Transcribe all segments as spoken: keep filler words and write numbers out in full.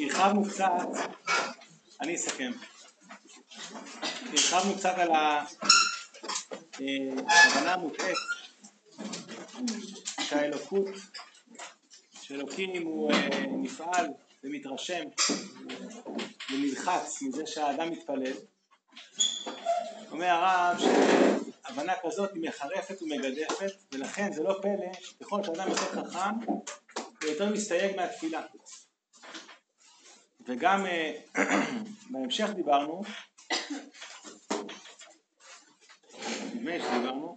הרחבנו קצת, אני אסכם, הרחבנו קצת על ההבנה המוטעת שהאלוקות, שאלוקים הוא נפעל ומתרשם ונלחץ מזה שהאדם מתפלל. אומר הרב שהבנה כזאת היא מחרפת ומגדפת, ולכן זה לא פלא, ככל שאדם יותר חכם הוא יותר מסתייג מהתפילה. וגם בהמשך דיברנו, נדמה שדיברנו,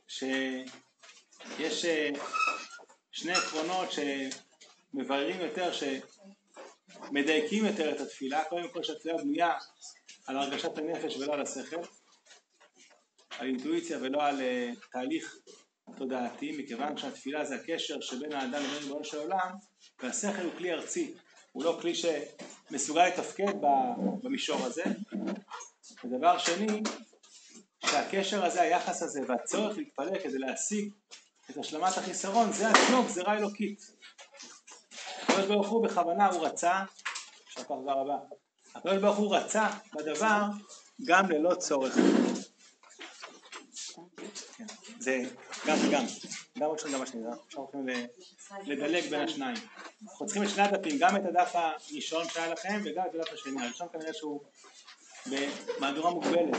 שיש שני עקרונות שמבררים יותר, שמדייקים יותר את התפילה. קודם כל שהתפילה בנויה על הרגשת הנפש ולא על השכל, על אינטואיציה ולא על תהליך תודעתי, מכיוון שהתפילה זה הקשר שבין האדם לבין ריבונו של עולם, והשכל הוא כלי ארצי, הוא לא כלי שמסוגל לתפקד במישור הזה. ודבר שני, שהקשר הזה, היחס הזה והצורך להתפלל כדי להשיג את השלמת החיסרון, זה עצמו גזירה אלוקית. הקדוש ברוך הוא בכוונה הוא רצה, שכח תודה רבה, הקדוש ברוך הוא רצה בדבר גם ללא צורך. כן, זה גם וגם, גם עוד שני גם השני, עכשיו הולכים לדלג בין השניים. אנחנו צריכים את שני הדפים, גם את הדף הראשון שהיה לכם וגם את הדף השני. הראשון כנראה שהוא במהדורה מוגבלת.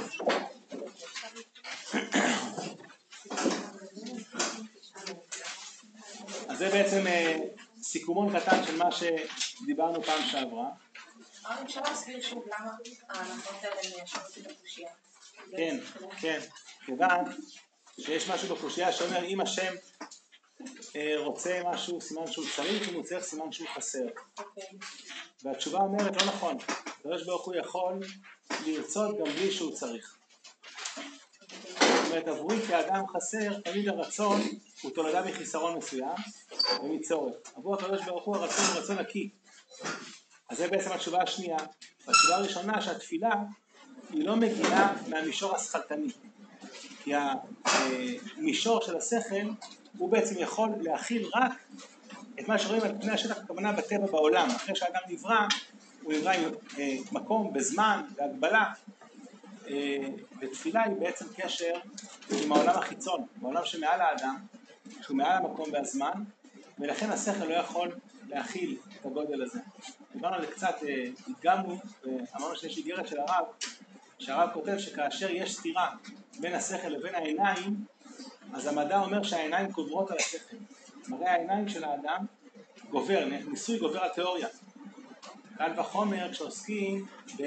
אז זה בעצם סיכומון קטן של מה שדיברנו פעם שעברה. אבל אפשר להסביר שוב למה ההנחות האלה מיישבות את הקושייה? כן, כן. כיוון שיש משהו בקושייה שאומר אם השם רוצה משהו סימן שהוא צריך, אם הוא צריך סימן שהוא חסר. והתשובה אומרת לא נכון. הקדוש ברוך הוא יכול לרצות גם בלי שהוא צריך. זאת אומרת, עבורי כאדם חסר, תמיד הרצון הוא תולדה מחיסרון מסוים ומצורך. עבור הקדוש ברוך הוא הרצון הוא רצון נקי. אז זה בעצם התשובה השנייה. והתשובה הראשונה שהתפילה היא לא מגיעה מהמישור השכלתני. כי המישור של השכל הוא בעצם יכול להכיל רק את מה שרואים על פני השטח, הכוונה בטבע בעולם. אחרי שהאדם נברא, הוא נברא עם מקום, בזמן, בהגבלה. ותפילה היא בעצם קשר עם העולם החיצון, העולם שמעל האדם, שהוא מעל המקום והזמן, ולכן השכל לא יכול להכיל את הגודל הזה. דיברנו על זה קצת, הדגמנו, ואמרנו שיש איגרת של הרב, שהרב כותב שכאשר יש סתירה בין השכל לבין העיניים, אז המדע אומר שהעיניים קוברות על השכל. מראה העיניים של האדם גובר, ניסוי גובר על תיאוריה. קל וחומר כשעוסקים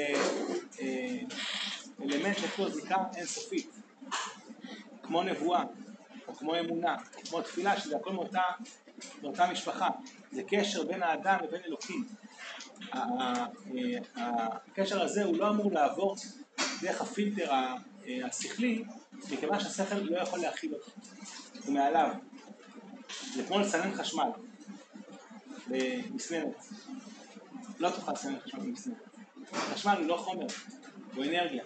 באלמנט שיש לו זיקה אינסופית, כמו נבואה, או כמו אמונה, או כמו תפילה, שזה הכל מאותה, מאותה משפחה. זה קשר בין האדם לבין אלוקים. הקשר הזה הוא לא אמור לעבור דרך הפילטר השכלי, מכיוון שהשכל לא יכול להכיל אותו. הוא מעליו. זה כמו לסנן חשמל במסננת. לא תוכל לסנן חשמל במסננת. חשמל הוא לא חומר, הוא אנרגיה.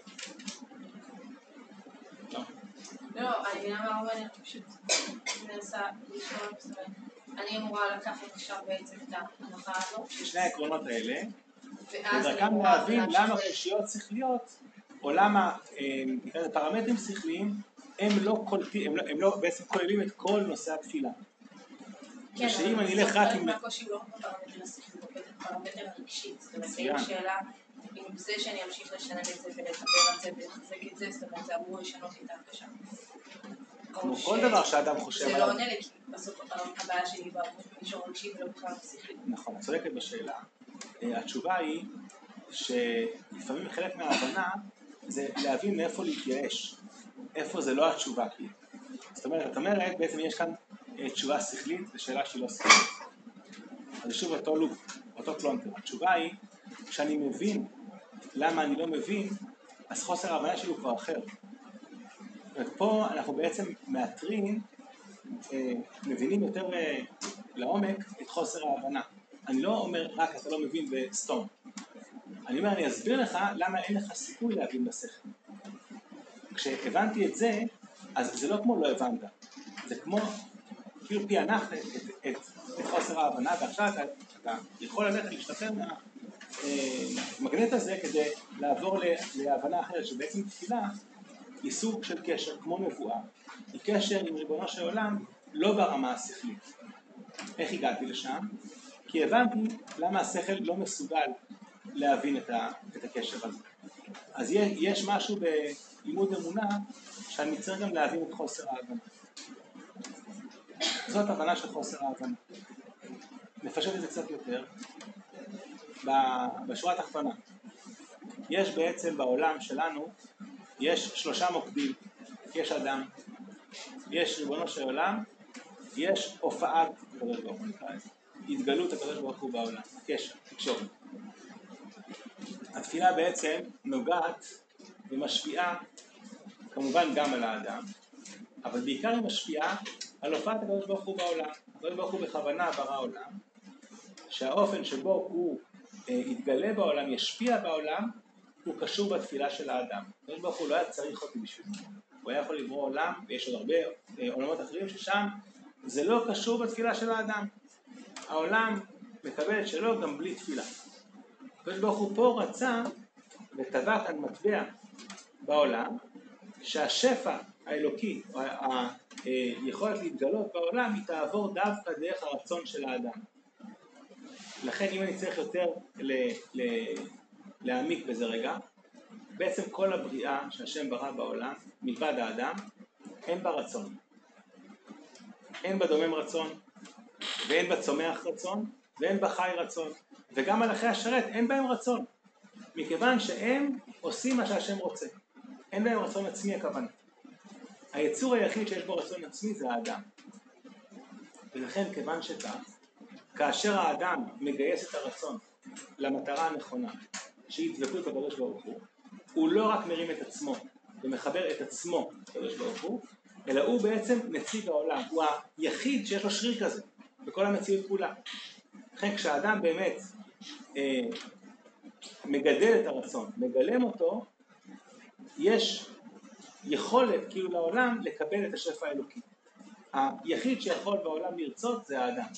לא. לא, אני מבינה מה אומר, אני פשוט מנסה לשאול, אני אמורה לקחת עכשיו בעצם את ההנחה הזאת. שני העקרונות האלה, ודרכם להבין למה קושיות שכליות, או למה פרמטרים שכליים, הם לא קולטים, הם לא בעצם כוללים את כל נושא התפילה. ושאם אני אלך רק עם... מה הקושי הוא לא פרמטרים השכליים, הוא פרמטר הרגשי. זאת אומרת, אין שאלה, אם זה שאני אמשיך לשנן את זה ולחבר את זה ולחזק את זה, זאת אומרת, זה אמור לשנות את ההרגשה. כמו כל דבר שאדם חושב עליו. זה לא עונה לי, כי בסוף הבעיה שלי במישור רגשי ולא בכלל פסיכי. נכון, את צודקת בשאלה. התשובה היא שלפעמים חלק מההבנה זה להבין מאיפה להתייאש, איפה זה לא התשובה. זאת אומרת, את אומרת, בעצם יש כאן תשובה שכלית ושאלה שהיא לא שכלית. אז שוב אותו לופ, אותו פלונטר. התשובה היא, כשאני מבין למה אני לא מבין, אז חוסר ההבנה שלי הוא כבר אחר. ופה אנחנו בעצם מאתרים, מבינים יותר לעומק את חוסר ההבנה. אני לא אומר רק אתה לא מבין בסתום. אני אומר, אני אסביר לך למה אין לך סיכוי להבין בשכל. כשהבנתי את זה, אז זה לא כמו לא הבנת. זה כמו, כאילו פענחת את, את, את חוסר ההבנה, ועכשיו אתה, אתה יכול ללכת להשתפר מה, המגנט הזה כדי לעבור להבנה אחרת שבעצם תפילה היא סוג של קשר כמו מבואה, היא קשר עם ריבונו של עולם לא ברמה השכלית. איך הגעתי לשם? כי הבנתי למה השכל לא מסוגל להבין את, ה, את הקשר הזה. אז יש משהו בלימוד אמונה שאני צריך גם להבין את חוסר ההבנה. זאת הבנה של חוסר ההבנה. נפשט את זה קצת יותר. בשורה התחתונה, יש בעצם בעולם שלנו, יש שלושה מוקדים. יש אדם, יש ריבונו של עולם, יש הופעת הקדוש ברוך הוא, התגלות הקדוש ברוך הוא בעולם, קשר, תקשורת. התפילה בעצם נוגעת ומשפיעה כמובן גם על האדם, אבל בעיקר היא משפיעה על הופעת הקדוש ברוך הוא בעולם. הקדוש ברוך הוא בכוונה ברא עולם, שהאופן שבו הוא אה, יתגלה בעולם, ישפיע בעולם, הוא קשור בתפילה של האדם. הקדוש ברוך הוא לא היה צריך אותי בשביל זה. הוא היה יכול לברוא עולם, ויש עוד הרבה אה, עולמות אחרים ששם זה לא קשור בתפילה של האדם. העולם מקבל את שלו גם בלי תפילה. הקדוש ברוך הוא פה רצה וטבע כאן מטבע בעולם, שהשפע האלוקי, היכולת להתגלות בעולם, היא תעבור דווקא דרך הרצון של האדם. לכן אם אני צריך יותר ל- ל- להעמיק בזה רגע, בעצם כל הבריאה שהשם ברא בעולם, מלבד האדם, אין בה רצון. אין בה דומם רצון, ואין בה צומח רצון, ואין בה חי רצון. וגם מלאכי השרת אין בהם רצון, מכיוון שהם עושים מה שהשם רוצה. אין בהם רצון עצמי הכוונה. היצור היחיד שיש בו רצון עצמי זה האדם. ולכן כיוון שכך, כאשר האדם מגייס את הרצון למטרה הנכונה, שהיא דבקות בקדוש ברוך הוא, הוא לא רק מרים את עצמו ומחבר את עצמו לקדוש ברוך הוא, אלא הוא בעצם נציג העולם, הוא היחיד שיש לו שריר כזה בכל המציאות כולה. לכן כשהאדם באמת אה, מגדל את הרצון, מגלם אותו, יש יכולת כאילו לעולם לקבל את השפע האלוקי. היחיד שיכול בעולם לרצות זה האדם.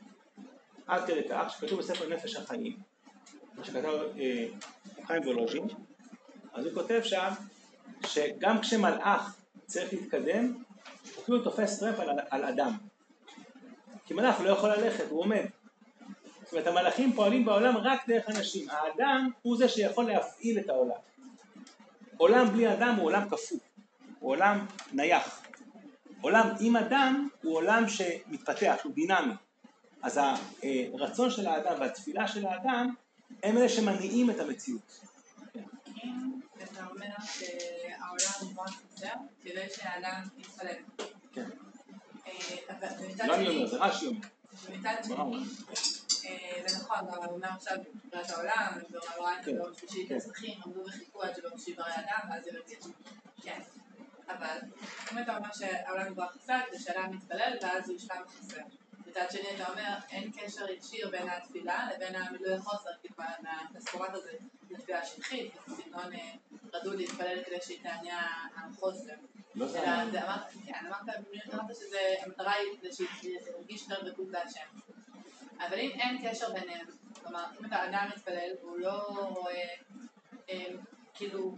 עד כדי כך שכתוב בספר נפש החיים, שכתב אה, חיים וולוז'ין, אז הוא כותב שם שגם כשמלאך צריך להתקדם, הוא כאילו תופס טרמפ על, על אדם. כי מלאך לא יכול ללכת, הוא עומד. זאת אומרת, המלאכים פועלים בעולם רק דרך אנשים. האדם הוא זה שיכול להפעיל את העולם. עולם בלי אדם הוא עולם כפוף, הוא עולם נייח. עולם עם אדם הוא עולם שמתפתח, הוא דינמי. אז הרצון של האדם והתפילה של האדם הם אלה שמניעים את המציאות. אם אתה אומר שהעולם הוא מאוד חסר, כדי שהאדם יתפלל. כן. לא אני אומר, זה רש"י אומר. ומצד שני, זה נכון, אבל הוא אומר עכשיו בבריאת העולם, הוא רואה את הדור שלישי כאזרחים, עמדו וחיכו עד שבראשי שיברא האדם, ואז ירגיש. כן. אבל אם אתה אומר שהעולם הוא חסר, זה שהאדם מתפלל, ואז הוא ישלם חסר. מצד שני אתה אומר, אין קשר ישיר בין התפילה לבין המילוי החוסר, כי מהתספורת הזה לתפילה שטחית, בסגנון רדו להתפלל כדי שיתעניין החוסר. לא זה אלא אמרת, כן, אמרת שזה, המטרה היא כדי שירגיש יותר דקות להשם. אבל אם אין קשר ביניהם, כלומר, אם אתה אדם מתפלל, הוא לא, כאילו,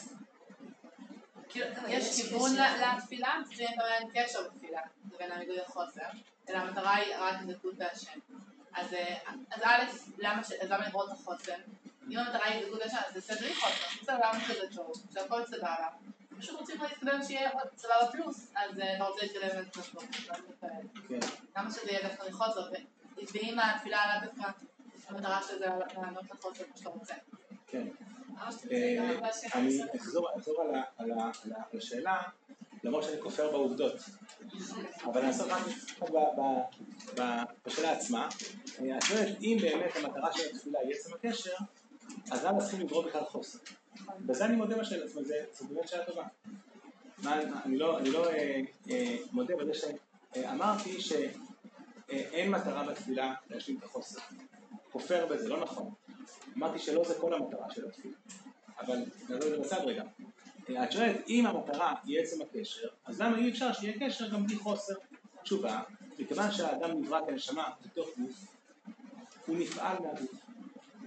יש כיוון לתפילה, זה אין קשר בתפילה, לבין המילוי החוסר. אלא המטרה היא רק דקות בהשם. אז א', למה לברוא את החוסן? אם המטרה היא דקות בהשם, אז זה סדר לי חוסן, זה סבבה כזה טוב, שהכל סבבה. פשוט רוצים להתקדם שיהיה עוד סבבה פלוס, אז אתה רוצה להתקדם את נשמות, למה שזה יהיה דווקא מחוסר, ואם התפילה עלה דווקא, המטרה של זה לענות לחוסר כמו שאתה רוצה. כן. אני אחזור על השאלה, למרות שאני כופר בעובדות. אבל אני אעשה רק בשאלה עצמה. את שואלת, אם באמת המטרה של התפילה היא עצם הקשר, אז למה צריכים לברוא בכלל חוסר? בזה אני מודה בשאלה, זאת אומרת, זו באמת שאלה טובה. אני לא מודה בזה שאמרתי שאין מטרה בתפילה להשלים את החוסר. כופר בזה, לא נכון. אמרתי שלא זה כל המטרה של התפילה. אבל נעזור את זה בצד רגע. את שואלת, אם המטרה היא עצם הקשר, אז למה אי אפשר שיהיה קשר גם בלי חוסר? תשובה, מכיוון שהאדם נברא כנשמה בתוך גוף, הוא נפעל מהגוף.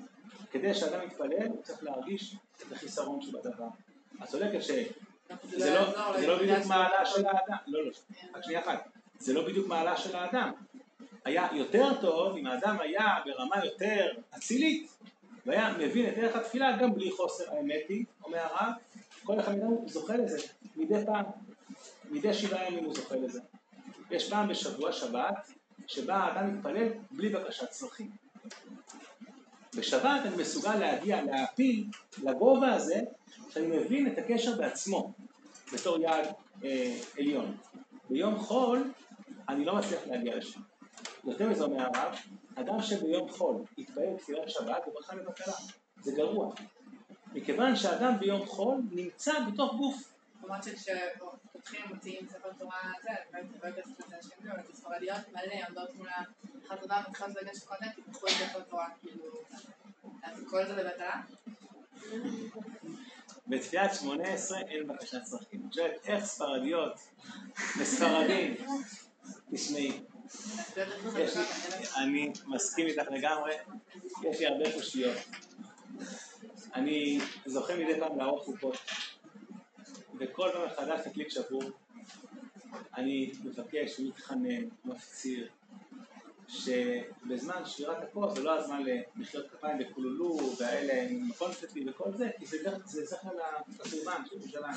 כדי שאדם יתפלל, הוא צריך להרגיש את החיסרון שבדבר. את צודקת שזה לא בדיוק מעלה של האדם, לא, לא, רק שנייה אחת, זה לא בדיוק מעלה של האדם. היה יותר טוב אם האדם היה ברמה יותר אצילית, והיה מבין את ערך התפילה גם בלי חוסר. האמת היא, אומר הרב, כל אחד מאיתנו זוכה לזה, מדי פעם, מדי שבעה ימים הוא זוכה לזה. יש פעם בשבוע שבת, שבה האדם מתפלל בלי בקשת צרכים. בשבת אני מסוגל להגיע, להעפיל לגובה הזה, שאני מבין את הקשר בעצמו, בתור יעד אה, עליון. ביום חול, אני לא מצליח להגיע לשם. יותר מזה אומר הרב, אדם שביום חול יתפלל תפילת שבת, הוא ברכה לבטלה. זה גרוע. מכיוון שאדם ביום חול נמצא בתוך גוף. זאת אומרת שכשפותחים ומציעים ספר תורה הזה, ובאמת את השם ואת הספרדיות מלא, עומדות מול החתונה וצריכות לגשת קודם, כי פתחו את ספר תורה, כאילו, אז כל זה לבטלה? בתפילת שמונה עשרה אין בקשת צרכים. אני חושבת, איך ספרדיות לספרדים? תשמעי. אני מסכים איתך לגמרי, יש לי הרבה חושיות. אני זוכה מדי פעם לערוך חופות, וכל פעם מחדש תקליט שבור, אני מבקש ומתחנן, מפציר, שבזמן שבירת הכוס זה לא הזמן למחיאות כפיים בכולולו, והאלה עם קונספטי וכל זה, כי זה זכר לחורבן של ירושלים.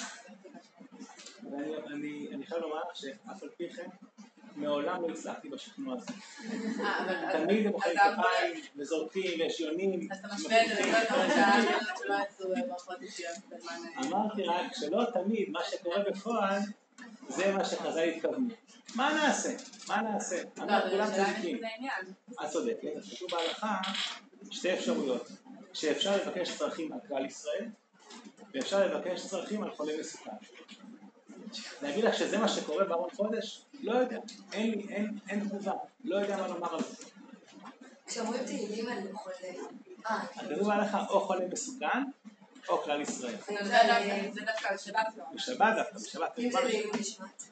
ואני חייב לומר שאף על פי כן, מעולם לא הצלחתי בשכנוע הזה. תמיד הם מוחאים כפיים וזורקים וישיונים. אז אתה משווה את זה לכל כמה שלא יצאו ברכות אישיות בזמן... אמרתי רק שלא תמיד מה שקורה בפועל זה מה שחז"ל התכוונו. מה נעשה? מה נעשה? לא, זה עדיין זה עניין. את צודקת, כתוב בהלכה שתי אפשרויות. שאפשר לבקש צרכים על כלל ישראל ואפשר לבקש צרכים על חולה מסוכן. להגיד לך שזה מה שקורה בארון חודש? לא יודע, אין לי, אין, אין תגובה, לא יודע מה לומר על זה. כשאומרים תהילים על חולה, הכתוב עליך או חולה מסוכן, או כלל ישראל. זה דווקא על שבת לא. בשבת דווקא, בשבת. אם זה לעילוי נשמת.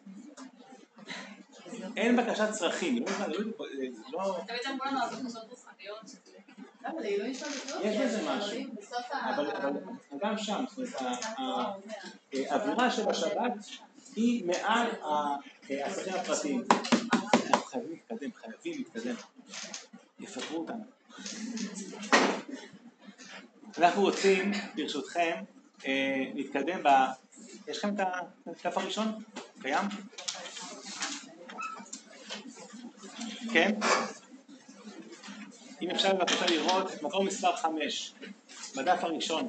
אין בקשת צרכים, לא... תמיד אמרו לנו על בקשות רוחניות. למה לעילוי נשמת? יש בזה משהו, אבל גם שם, זאת אומרת, האווירה שבשבת היא מעל העסקים הפרטיים. אנחנו חייבים להתקדם, חייבים להתקדם. יפטרו אותנו. אנחנו רוצים, ברשותכם, להתקדם ב... יש לכם את הדף הראשון? קיים? כן? אם אפשר בבקשה לראות את מקום מספר חמש, בדף הראשון.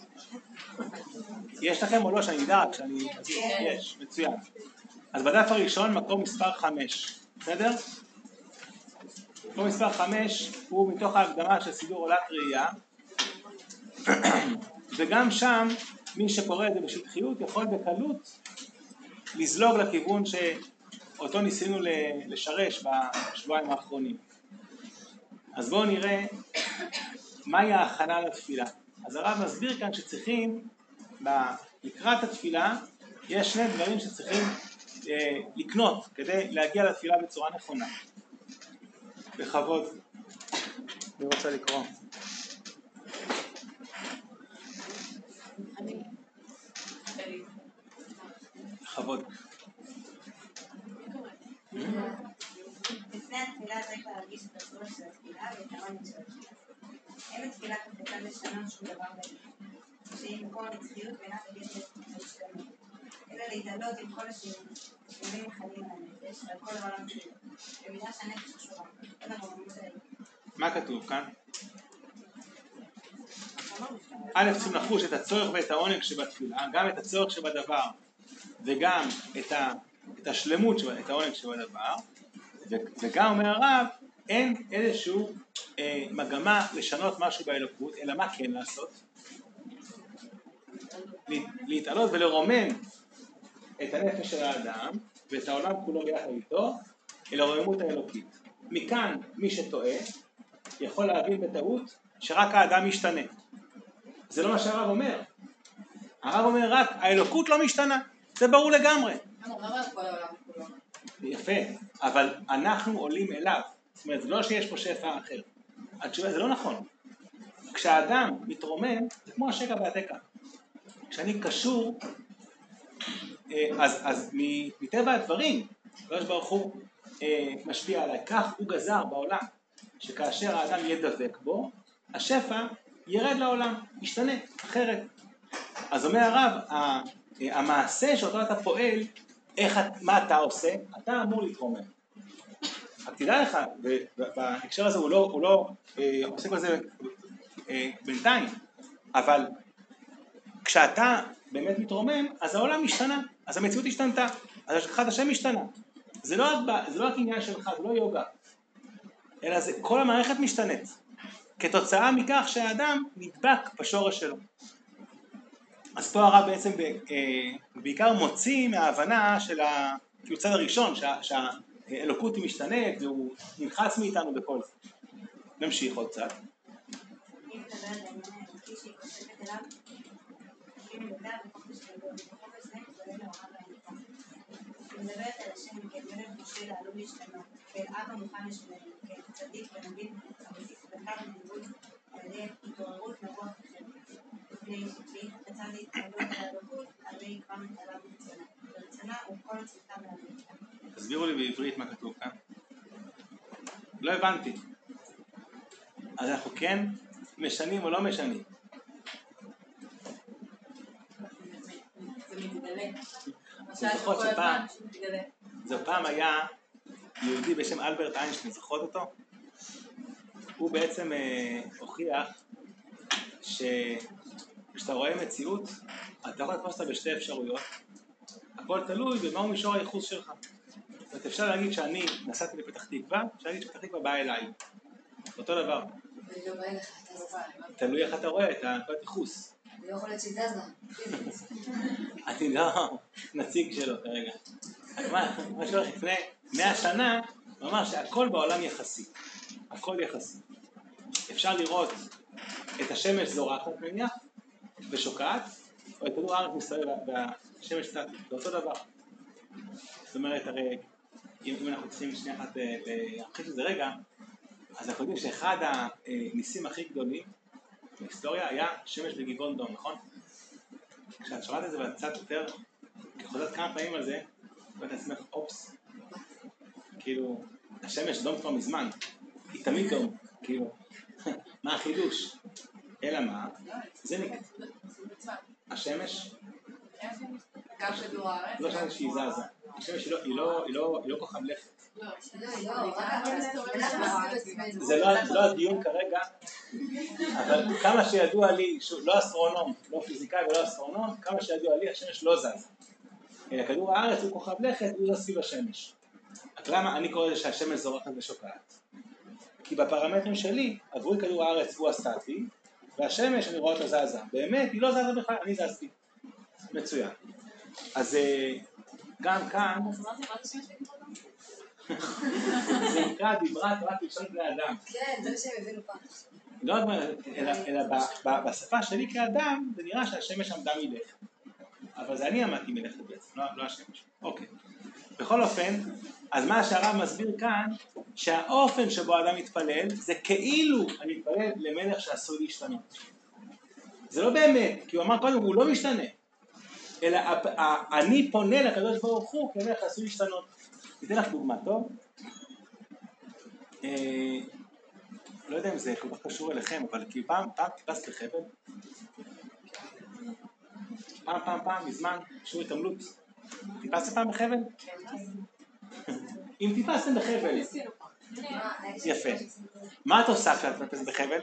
יש לכם או לא שאני אדע? שאני... יש, מצוין. אז בדף הראשון מקום מספר חמש, בסדר? מקום מספר חמש הוא מתוך ההקדמה של סידור עולת ראייה, וגם שם מי שקורא את זה בשטחיות יכול בקלות לזלוג לכיוון שאותו ניסינו לשרש בשבועיים האחרונים. אז בואו נראה מהי ההכנה לתפילה. אז הרב מסביר כאן שצריכים, לקראת התפילה, יש שני דברים שצריכים אה, לקנות כדי להגיע לתפילה בצורה נכונה. בכבוד. אני רוצה לקרוא. בכבוד. לפני התפילה צריך להרגיש את הצורך של התפילה ואת העונג של התפילה. אין התפילה כפתה לשנות שום דבר בעניין, שהיא מקור נצחיות ואינה תגשת להשתנות, אלא להתעלות עם כל השינויים החלים מהנפש ועל כל העולם שלו, במידה שהנפש קשורה, כל הרוממות האלה. מה כתוב כאן? א', צריכים לחוש את הצורך ואת העונג שבתפילה, גם את הצורך שבדבר וגם את, ה, את השלמות, את העונג שבדבר, וגם אומר הרב, אין איזשהו אה, מגמה לשנות משהו באלוקות, אלא מה כן לעשות? להתעלות ולרומם את הנפש של האדם ואת העולם כולו ביחד איתו אל הרוממות האלוקית. מכאן מי שטועה יכול להבין בטעות שרק האדם משתנה. זה לא מה שהרב אומר. הרב אומר רק האלוקות לא משתנה, זה ברור לגמרי. יפה, אבל אנחנו עולים אליו. זאת אומרת, זה לא שיש פה שפע אחר. התשובה, זה לא נכון. כשהאדם מתרומם, זה כמו השקע והתקע. כשאני קשור, אז, אז מטבע הדברים, הקדוש ברוך הוא משפיע עליי. כך הוא גזר בעולם, שכאשר האדם ידבק בו, השפע ירד לעולם, ישתנה, אחרת. אז אומר הרב, המעשה שאותו אתה פועל, איך, מה אתה עושה? אתה אמור להתרומם. רק תדע לך, בהקשר הזה הוא לא, הוא לא אה, עושה כל זה אה, בינתיים, אבל כשאתה באמת מתרומם, אז העולם משתנה, אז המציאות השתנתה, אז השגחת השם משתנה. זה לא, זה לא רק עניין שלך, זה לא יוגה, אלא זה, כל המערכת משתנית, כתוצאה מכך שהאדם נדבק בשורש שלו. אז פה הרב בעצם בעיקר מוציא מההבנה של הצד הראשון, שהאלוקות היא משתנית והוא נלחץ מאיתנו בכל זה. נמשיך עוד קצת. אני מדברת על העניין האלוקי שהיא כותבת אליו, היא מדברת בחופש גדול, בחופש זה מתגלה להוראה והאניקה. היא מדברת על השם כמלך משה לעלול להשתנות, כאל אבא מוכן לשמר, כאל צדיק ונביא הבסיס בקו ונבוד על ידי התעוררות נבוא אחרת. לפני חפצה להתקבלות על האלוקות, הרי כבר מתעלה ברצונה. ברצונה הוא כל הצלחה והאניקה. תסבירו לי בעברית מה כתוב כאן. לא הבנתי. אז אנחנו כן משנים או לא משנים? זה מתגלה. זוכרות שפעם, זו פעם היה יהודי בשם אלברט איינשטיין, זוכרות אותו? הוא בעצם אה, הוכיח שכשאתה רואה מציאות, אתה יכול לתפוס אותה בשתי אפשרויות, הכל תלוי במהו מישור הייחוס שלך. זאת אומרת, אפשר להגיד שאני נסעתי לפתח תקווה, אפשר להגיד שפתח תקווה באה אליי. אותו דבר. אני לא באה לך, אתה זוכה. תלוי איך אתה רואה את הנקודת ייחוס. אני לא יכולה שזזה. אני לא נציג שלו כרגע. מה שהולך לפני מאה שנה, הוא אמר שהכל בעולם יחסי. הכל יחסי. אפשר לראות את השמש זורחת נניח, ושוקעת, או את כדור הארץ מסתובב והשמש סטטית. זה אותו דבר. זאת אומרת, הרי, אם אנחנו צריכים שנייה אחת להמחיש את זה רגע, אז אנחנו יודעים שאחד הניסים הכי גדולים בהיסטוריה היה שמש בגבעון דום, נכון? כשאת שומעת את זה ואת קצת יותר, חוזרת כמה פעמים על זה, ואת עצמך, אופס, כאילו, השמש דום כבר מזמן, היא תמיד דום, כאילו, מה החידוש? אלא מה? זה נקרא. השמש? גם כדור הארץ? לא שמש שהיא זזה. השמש היא לא כוכב לכת. זה לא הדיון כרגע, אבל כמה שידוע לי, לא אסטרונום, לא פיזיקאי ולא אסטרונום, כמה שידוע לי השמש לא זז. אלא כדור הארץ הוא כוכב לכת, הוא זז סביב השמש. למה אני קורא לזה שהשמש זורחת ושוקעת? כי בפרמטרים שלי, עבורי כדור הארץ הוא הסטטי, והשמש אני רואה אותה זזה. באמת, היא לא זזה בכלל, אני זזתי. מצוין. אז גם כאן, זה נקרא דיברת רק לשון בני אדם. כן, זה שהם הבינו פעם. לא, אלא בשפה שלי כאדם, זה נראה שהשמש עמדה מלכת. אבל זה אני עמדתי מלכת בעצם, לא השמש. אוקיי. בכל אופן, אז מה שהרב מסביר כאן, שהאופן שבו האדם מתפלל, זה כאילו אני מתפלל למלך שעשוי להשתנות. זה לא באמת, כי הוא אמר קודם, הוא לא משתנה. אלא אני פונה לקדוש ברוך הוא כמלך שעשוי להשתנות. ניתן לך דוגמה, טוב? לא יודע אם זה כל כך קשור אליכם, אבל כי פעם, פעם טיפסת לחבל? פעם, פעם, פעם, מזמן, קשור התעמלות. טיפסת פעם בחבל? אם טיפסתם בחבל. יפה. מה את עושה כשאת טיפסת בחבל?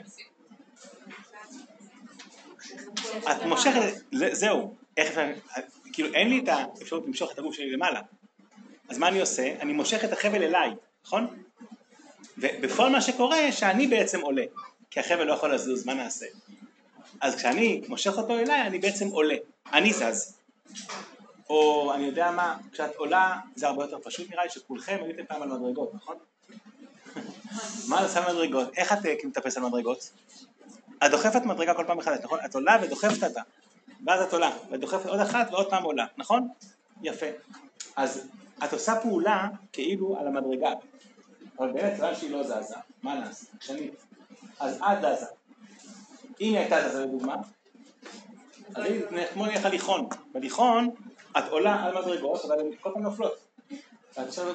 את מושכת, זהו, כאילו אין לי את האפשרות למשוך את הגוף שלי למעלה. אז מה אני עושה? אני מושך את החבל אליי, נכון? ובפועל מה שקורה שאני בעצם עולה, כי החבל לא יכול לזוז, מה נעשה? אז כשאני מושך אותו אליי, אני בעצם עולה, אני זז. או אני יודע מה, כשאת עולה זה הרבה יותר פשוט נראה לי שכולכם עליתם פעם על מדרגות, נכון? מה עושה מדרגות? איך את מטפס על מדרגות? את דוחפת מדרגה כל פעם מחדש, נכון? את עולה ודוחפת אותה, ואז את עולה, ודוחפת עוד אחת ועוד פעם עולה, נכון? יפה. אז את עושה פעולה כאילו על המדרגה, אבל באמת כלל שהיא לא זזה, מה נעשה? שנית. אז את זזה. אם היא הייתה זזה לדוגמה, אז היא כמו נלך הליכון. בליכון את עולה על מדרגות, אבל הן כל פעם נופלות. ואת עכשיו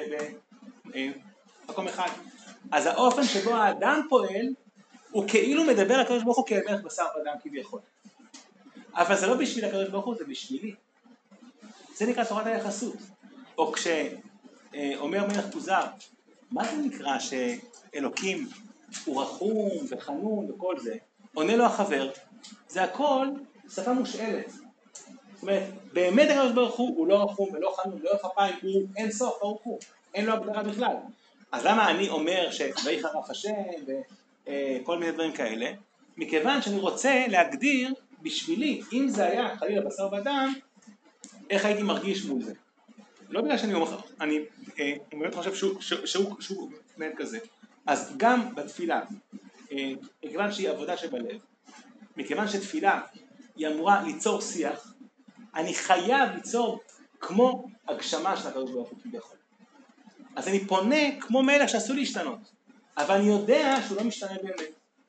במקום אחד. אז האופן שבו האדם פועל, הוא כאילו מדבר לקדוש ברוך הוא כמלך בשר ודם כביכול. אבל זה לא בשביל הקדוש ברוך הוא, זה בשבילי. זה נקרא תורת היחסות. או כשאומר מלך כוזר, מה זה נקרא שאלוקים הוא רחום וחנון וכל זה? עונה לו החבר, זה הכל שפה מושאלת. זאת אומרת, באמת הקדוש ברוך הוא הוא לא רחום ולא חנון, לא כפיים, הוא אין סוף, ברוך הוא, אין לו הגדרה בכלל. אז למה אני אומר שויחרף השם וכל מיני דברים כאלה? מכיוון שאני רוצה להגדיר בשבילי, אם זה היה חלילה בשר ודם, איך הייתי מרגיש מול זה. לא בגלל שאני אומר, אני באמת חושב שהוא, שהוא, שהוא, שהוא באמת כזה. אז גם בתפילה, מכיוון שהיא עבודה שבלב, מכיוון שתפילה היא אמורה ליצור שיח, אני חייב ליצור כמו הגשמה של הקדוש ברוך הוא כביכול. אז אני פונה כמו מלך שעשוי להשתנות, אבל אני יודע שהוא לא משתנה באמת.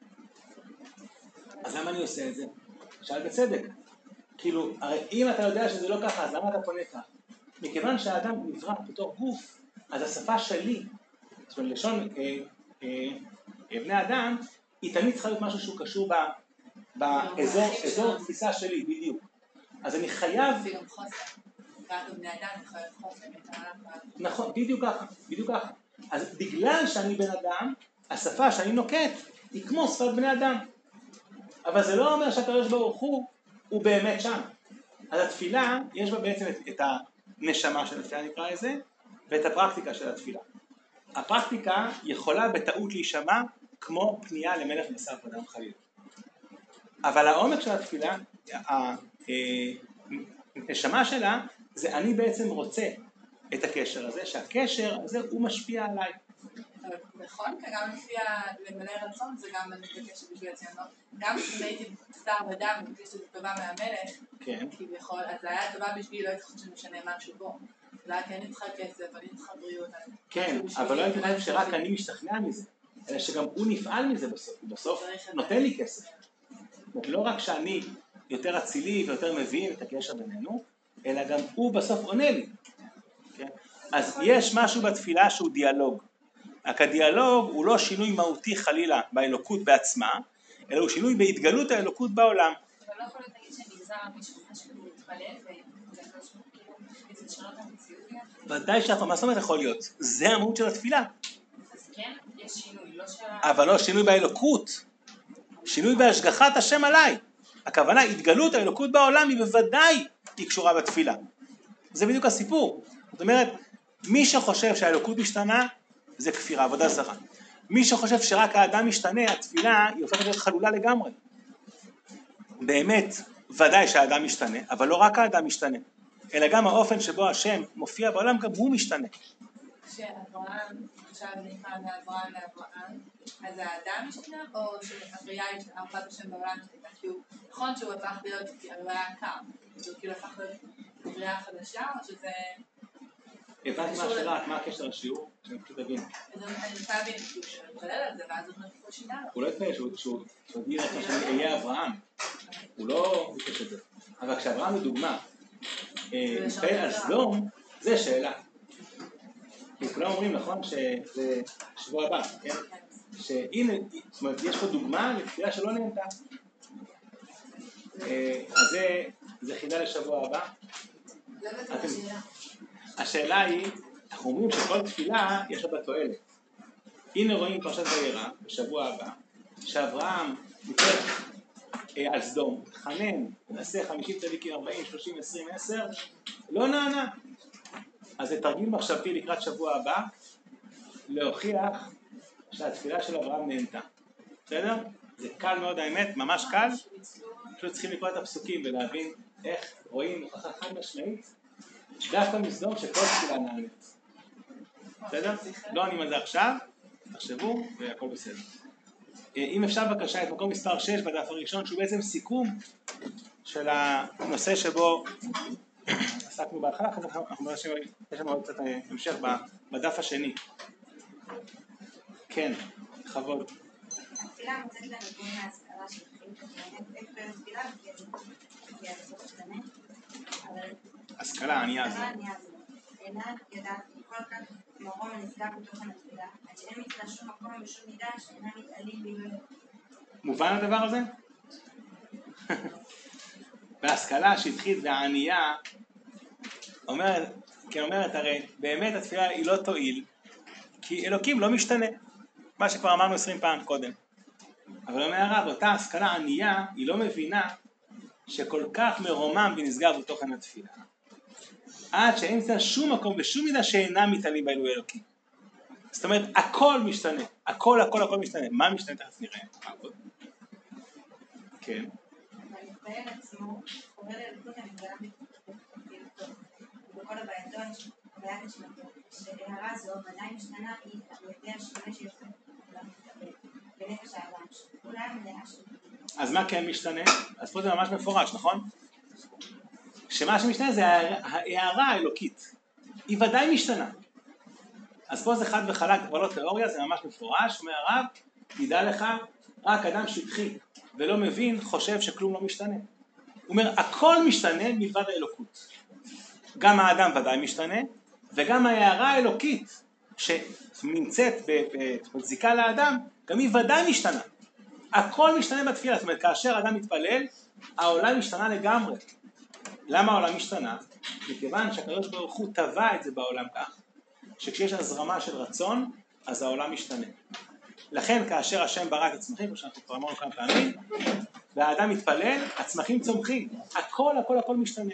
אז למה אני עושה את זה? שאל בצדק. כאילו, הרי אם אתה יודע שזה לא ככה, אז למה אתה פונה ככה? מכיוון שהאדם נברא בתור גוף, אז השפה שלי, זאת אומרת, לשון אה, אה, אה, בני אדם, היא תמיד צריכה להיות משהו שהוא קשור ב, באזור אזור תפיסה שלי, בדיוק. אז אני חייב... זה גם חוסר. גם בני אדם יכול להיות חוסר. נכון, בדיוק ככה, בדיוק ככה. אז בגלל שאני בן אדם, השפה שאני נוקט היא כמו שפת בני אדם. אבל זה לא אומר שהקדוש ברוך הוא הוא באמת שם. אז התפילה, יש בה בעצם את, את הנשמה של התפילה נקרא לזה, ואת הפרקטיקה של התפילה. הפרקטיקה יכולה בטעות להישמע כמו פנייה למלך בשר ודם חלילה. אבל העומק של התפילה, הנשמה שלה, זה אני בעצם רוצה את הקשר הזה, שהקשר הזה הוא משפיע עליי. נכון, כי גם לפי למלא רצון זה גם בקשר בשביל הציונות. גם אם הייתי בשר ודם ובקש שזה טובה מהמלך, כביכול, אז זה היה טובה בשביל לא הייתי חושב שמשנה משהו בו. אולי כי אני צריכה כסף, אני צריכה בריאות. כן, אבל לא הייתי חושב שרק אני משתכנע מזה, אלא שגם הוא נפעל מזה בסוף, הוא בסוף נותן לי כסף. זאת אומרת, לא רק שאני יותר אצילי ויותר מבין את הקשר בינינו, אלא גם הוא בסוף עונה לי. אז יש משהו בתפילה שהוא דיאלוג. רק הדיאלוג הוא לא שינוי מהותי חלילה באלוקות בעצמה, אלא הוא שינוי בהתגלות האלוקות בעולם. אבל לא יכול להיות להגיד שנגזר על מישהו משהו מתפלל וזה כאילו איזה לשנות המציאות. ודאי שאתה, מה זאת אומרת יכול להיות? זה המהות של התפילה. אז כן, יש שינוי, לא של... אבל לא שינוי באלוקות, שינוי בהשגחת השם עליי. הכוונה, התגלות האלוקות בעולם היא בוודאי היא קשורה בתפילה. זה בדיוק הסיפור. זאת אומרת, מי שחושב שהאלוקות משתנה, זה כפירה, עבודה זרה. מי שחושב שרק האדם משתנה, התפילה היא הופכת להיות חלולה לגמרי. באמת, ודאי שהאדם משתנה, אבל לא רק האדם משתנה, אלא גם האופן שבו השם מופיע בעולם, גם הוא משתנה. כשאברהם, עכשיו נקרא מאברהם לאברהם, אז האדם משתנה, או שהבריאה היא ערפת השם בעולם משתנה? כי הוא נכון שהוא הפך להיות, אבל היה קר, הוא כאילו הפך להיות בריאה חדשה, או שזה... הבנתי מה השאלה, מה הקשר לשיעור? שאני פשוט אבין. אז אני רוצה להבין, שהוא מתפלל על זה, ואז הוא נפול שינה לו. הוא לא התפלל, שהוא הודיע לך שאני אהיה אברהם. הוא לא ביקש את זה. אבל כשאברהם לדוגמה, מתפלל על סדום, זה שאלה. כי כולם אומרים, נכון, שזה שבוע הבא, כן? שהנה, זאת אומרת, יש פה דוגמה לתפילה שלא נהנתה. אז זה חידה לשבוע הבא. זה בעצם השאלה. השאלה היא, אנחנו אומרים שכל תפילה יש לה בתועלת. הנה רואים פרשת וירא בשבוע הבא, שאברהם מתפלל על סדום, חנן, נעשה חמישים צדיקים, ארבעים, שלושים, עשרים, עשר, לא נענה. אז זה תרגיל מחשבתי לקראת שבוע הבא, להוכיח שהתפילה של אברהם נהנתה. בסדר? זה קל מאוד האמת, ממש קל. פשוט צריכים לקרוא את הפסוקים ולהבין איך רואים הוכחה חד משמעית, דווקא מסדום שכל תפילה נענית. בסדר? לא עונים על זה עכשיו, תחשבו והכל בסדר. אם אפשר בבקשה את מקום מספר שש בדף הראשון, שהוא בעצם סיכום של הנושא שבו עסקנו בהתחלה, אחרי זה אנחנו נראה שיש לנו עוד קצת המשך בדף השני. כן, בכבוד. התפילה מוצאת לנו גבול מההשכרה השכלה של חיים, איך בין תפילה, כי זה לא משתנה, אבל... השכלה, ענייה זה. השכלה ענייה זה. אינה יודעת כל כך מרום הנסגר בתוכן התפילה, עד שאין מצלה שום מקום ושום מידה שאינה מתעלים בלבד. מובן הדבר הזה? וההשכלה השטחית והענייה אומרת, כי אומרת הרי באמת התפילה היא לא תועיל, כי אלוקים לא משתנה, מה שכבר אמרנו עשרים פעם קודם. אבל אומר הרב, אותה השכלה ענייה היא לא מבינה שכל כך מרומם ונסגר בתוכן התפילה, עד שאין מצלה שום מקום ושום מידה שאינה מתעלים באלוהי אלוקים. זאת אומרת, הכל משתנה, הכל הכל הכל משתנה. מה משתנה? תכף נראה. כן. המתפעל עצמו קורא לאלוקות המתגלה בכל הבעייתון, בעיית נשמתו, שהערה זו ודאי משתנה היא על ידי השונה שיש בנפש האדם, שכולה מלאה של... אז מה כן משתנה? אז פה זה ממש מפורש, נכון? שמה שמשתנה זה ההערה האלוקית, היא ודאי משתנה. אז פה זה חד וחלק, כבר לא תיאוריה, זה ממש מפורש, אומר הרב, ידע לך, רק אדם שטחי ולא מבין, חושב שכלום לא משתנה. הוא אומר, הכל משתנה מלבד האלוקות. גם האדם ודאי משתנה, וגם ההערה האלוקית שנמצאת בזיקה לאדם, גם היא ודאי משתנה. הכל משתנה בתפילה, זאת אומרת, כאשר אדם מתפלל, העולם משתנה לגמרי. למה העולם משתנה? מכיוון שהקדוש ברוך הוא טבע את זה בעולם כך, שכשיש הזרמה של רצון, אז העולם משתנה. לכן כאשר השם ברא את הצמחים, כמו שאנחנו כבר אמרנו כמה פעמים, והאדם מתפלל, הצמחים צומחים. הכל, הכל, הכל משתנה.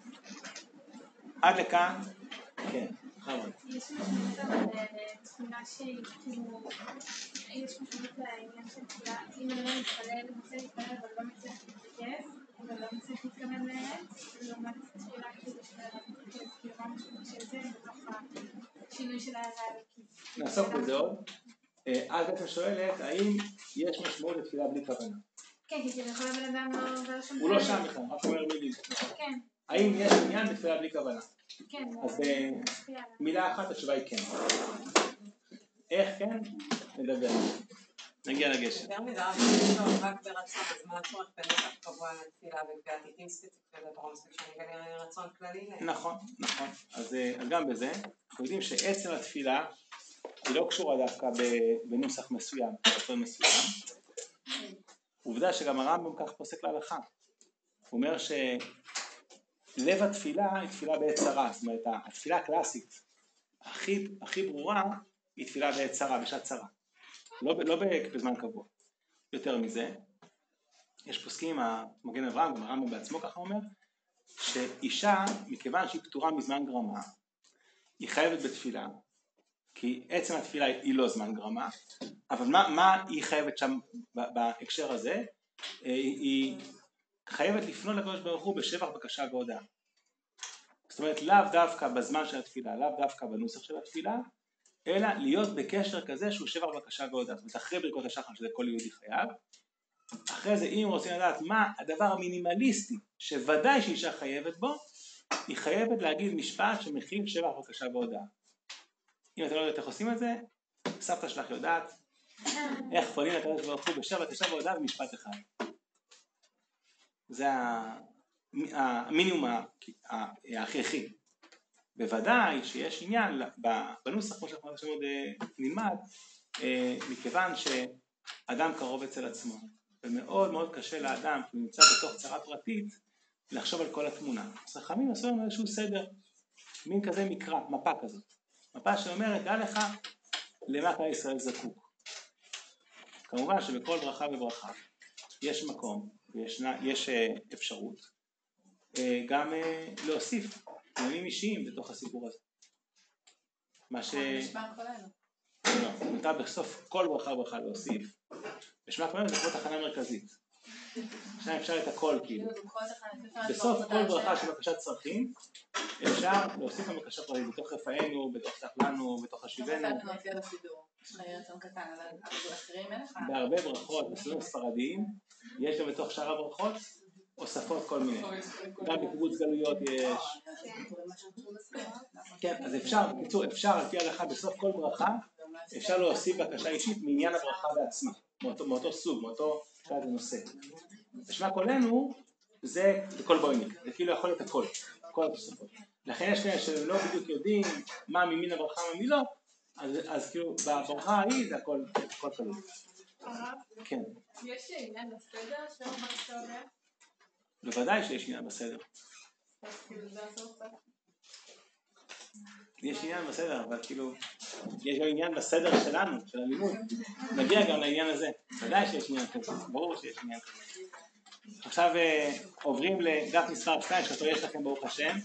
עד לכאן, כן, חרון. יש משמעות לתכונה שהיא כאילו, יש משמעות לעניין של תפילה, אם אני לא מתפלל, רוצה להתפלל, אבל לא מצליח להתרכז, אבל לא מצליח להתכוון לארץ, לעומת תפילה כאילו של להתרכז, כאילו מה משמעות של זה בתוך השינוי של ההערה האלוקית. נעסוק בזה עוד. אז בעצם שואלת, האם יש משמעות לתפילה בלי כוונה? כן, כי זה יכול לבן אדם לא שם. הוא לא שם בכלל, רק אומר מילים. כן. האם יש עניין בתפילה בלי כוונה? כן. אז במילה אחת התשובה היא כן. איך כן? נדבר. נגיע לגשר. יותר מדי, יש לו רק ברצון, אז מה הצורך בנפח קבוע לתפילה ובעתידים ספציפית לברומסק, שאני גלה רצון כללי? נכון, נכון. אז גם בזה, אנחנו יודעים שעצם התפילה היא לא קשורה דווקא בנוסח מסוים, ברצון מסוים. עובדה שגם הרמב"ם כך פוסק להלכה. הוא אומר שלב התפילה היא תפילה בעת צרה, זאת אומרת, התפילה הקלאסית הכי, הכי ברורה היא תפילה בעת צרה, בשעת צרה. לא, לא בזמן קבוע. יותר מזה, יש פוסקים, המגן אברהם, גם הרמב"ם בעצמו ככה אומר, שאישה, מכיוון שהיא פטורה מזמן גרמה, היא חייבת בתפילה, כי עצם התפילה היא לא זמן גרמה, אבל מה, מה היא חייבת שם בהקשר הזה? היא חייבת לפנות לקדוש ברוך הוא בשבח, בקשה והודאה. זאת אומרת, לאו דווקא בזמן של התפילה, לאו דווקא בנוסח של התפילה, אלא להיות בקשר כזה שהוא שבח, בקשה והודאה. זאת אומרת, אחרי ברכות השחר, שזה כל יהודי חייב, אחרי זה אם רוצים לדעת מה הדבר המינימליסטי שוודאי שאישה חייבת בו, היא חייבת להגיד משפט שמכיל שבח, בקשה והודאה. אם אתה לא יודעת איך עושים את זה, סבתא שלך יודעת איך פונים לקדוש ברוך הוא בשבח, בקשה והודאה במשפט אחד. זה המינימום ההכרחי. בוודאי שיש עניין בנוסח, כמו שאנחנו עכשיו עוד נלמד, מכיוון שאדם קרוב אצל עצמו, ומאוד מאוד קשה לאדם, כי הוא נמצא בתוך צרה פרטית, לחשוב על כל התמונה. אז חכמים עשו לנו איזשהו סדר, מין כזה מקרא, מפה כזאת. מפה שאומרת, דע לך למה כלל ישראל זקוק. כמובן שבכל ברכה וברכה יש מקום, ויש אפשרות, גם להוסיף עניינים אישיים בתוך הסיפור הזה. מה ש... נשמע כולנו. לא, נותר בסוף כל ברכה וברכה להוסיף. נשמע כולנו זה כמו תחנה מרכזית. עכשיו אפשר את הכל כאילו. בסוף כל ברכה של בקשת צרכים, אפשר להוסיף על בקשה פרטית, בתוך רפאנו, בתוך תחלנו, בתוך השיבנו. בהרבה ברכות, בסוף ספרדיים, יש גם בתוך שאר הברכות, הוספות כל מיני. גם בקיבוץ גלויות יש. כן, אז אפשר, בקיצור, אפשר על פי ההלכה בסוף כל ברכה, אפשר להוסיף בקשה אישית מעניין הברכה בעצמה, מאותו, מאותו סוג, מאותו משפט זה נושא. ושמה קולנו זה כל בויניק, זה כאילו יכול להיות הכל, כל התוספות. לכן יש כאלה שלא בדיוק יודעים מה ממין הברכה ומי לא, אז, אז כאילו בברכה ההיא זה הכל, הכל תלוי. כן. יש עניין בסדר שלא בסדר? בוודאי שיש עניין בסדר. יש עניין בסדר, אבל כאילו, יש גם עניין בסדר שלנו, של הלימוד. נגיע גם לעניין הזה. ודאי שיש עניין כזה, ברור שיש עניין כזה. עכשיו עוברים לדף מספר שתיים, שכתוב יש לכם ברוך השם.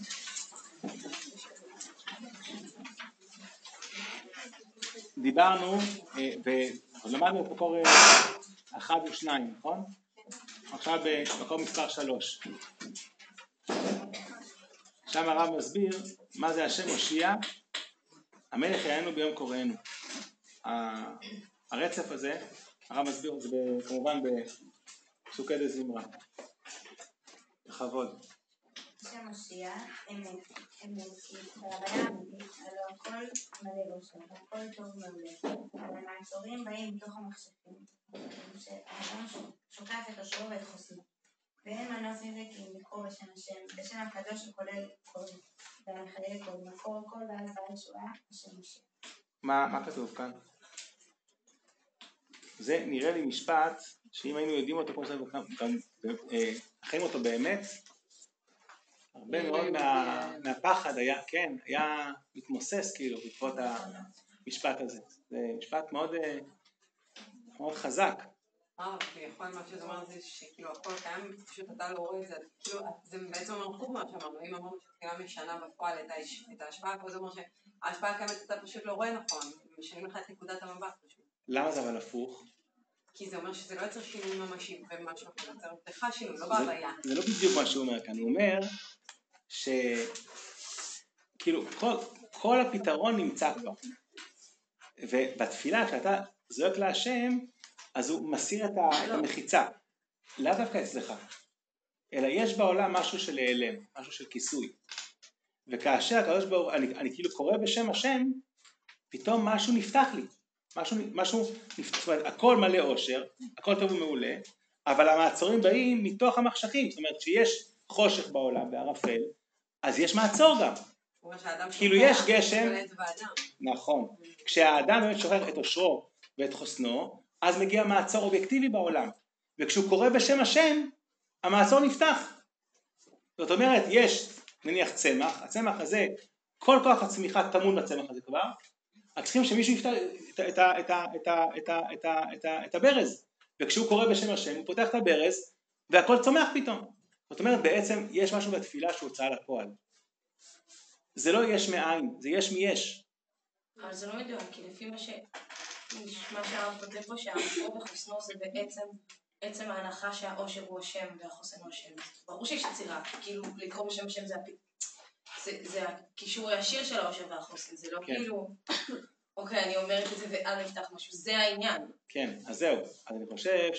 דיברנו, ולמדנו את מקור אחד ושניים, נכון? עכשיו במקור מספר שלוש. שם הרב מסביר מה זה השם הושיע, המלך יענו ביום קוראנו. הרצף הזה, הרב מסביר את זה כמובן בפסוקי דזמרה. בכבוד. השם הושיע, אמת, אמת, בהוויה אמיתית, הלא הכל מלא ראשון, הכל טוב מעולה. אבל המעצורים באים מתוך המחשכים, שהאדם שוקף את אושרו ואת חוסנו. ואין מנוס מזה כי אם לקרוא בשם השם, בשם הקדוש שכולל כל, והמחיה כל, מקור כל ואז בעל שואה, השם הושיע. מה, מה כתוב כאן? זה נראה לי משפט שאם היינו יודעים אותו כמו שזה גם חיים אותו באמת, הרבה מאוד מה, מהפחד היה, כן, היה מתמוסס כאילו בעקבות המשפט הזה. זה משפט מאוד, מאוד חזק. אה, ויכול מה שזה אומר זה שכאילו הכל קיים, פשוט אתה לא רואה את זה, כאילו זה בעצם אומר חוב מה שאמרנו, אם אמרנו שתחילה משנה בפועל את ההשפעה, פה זה אומר שההשפעה הקיימת אתה פשוט לא רואה נכון, משנים לך את נקודת המבט פשוט. למה זה אבל הפוך? כי זה אומר שזה לא יוצר שינוי ממשי במשהו אחר, זה יוצר לך שינוי, לא בהוויה. זה לא בדיוק מה שהוא אומר כאן, הוא אומר ש... כאילו כל, כל הפתרון נמצא כבר, ובתפילה כשאתה זועק להשם, אז הוא מסיר את המחיצה, לא דווקא אצלך, אלא יש בעולם משהו של להיעלם, משהו של כיסוי, וכאשר הקדוש ברוך אני, אני כאילו קורא בשם השם, פתאום משהו נפתח לי, משהו, משהו נפתח, הכל מלא אושר, הכל טוב ומעולה, אבל המעצורים באים מתוך המחשכים, זאת אומרת שיש חושך בעולם בערפל, אז יש מעצור גם, כאילו יש גשם, נכון, כשהאדם באמת שוחרר את אושרו ואת חוסנו, אז מגיע מעצור אובייקטיבי בעולם, וכשהוא קורא בשם השם, המעצור נפתח. זאת אומרת, יש נניח צמח, הצמח הזה, כל כוח הצמיחה טמון בצמח הזה כבר, רק צריכים שמישהו יפתח את, את, את, את, את, את, את, את הברז, וכשהוא קורא בשם השם, הוא פותח את הברז, והכל צומח פתאום. זאת אומרת, בעצם יש משהו בתפילה שהוא הוצאה לפועל. זה לא יש מאין, זה יש מיש. אבל זה לא מדויק, כי לפי מה ש... מה שהרב כותב פה, שהאושר וחוסנו זה בעצם עצם ההנחה שהאושר הוא השם והחוסן הוא השם. ברור שיש יצירה, כאילו לקרוא בשם השם זה, זה, זה הקישור הישיר של האושר והחוסן, זה לא כן. כאילו, אוקיי, אני אומרת את זה ואל נפתח משהו, זה העניין. כן, אז זהו, אז אני חושב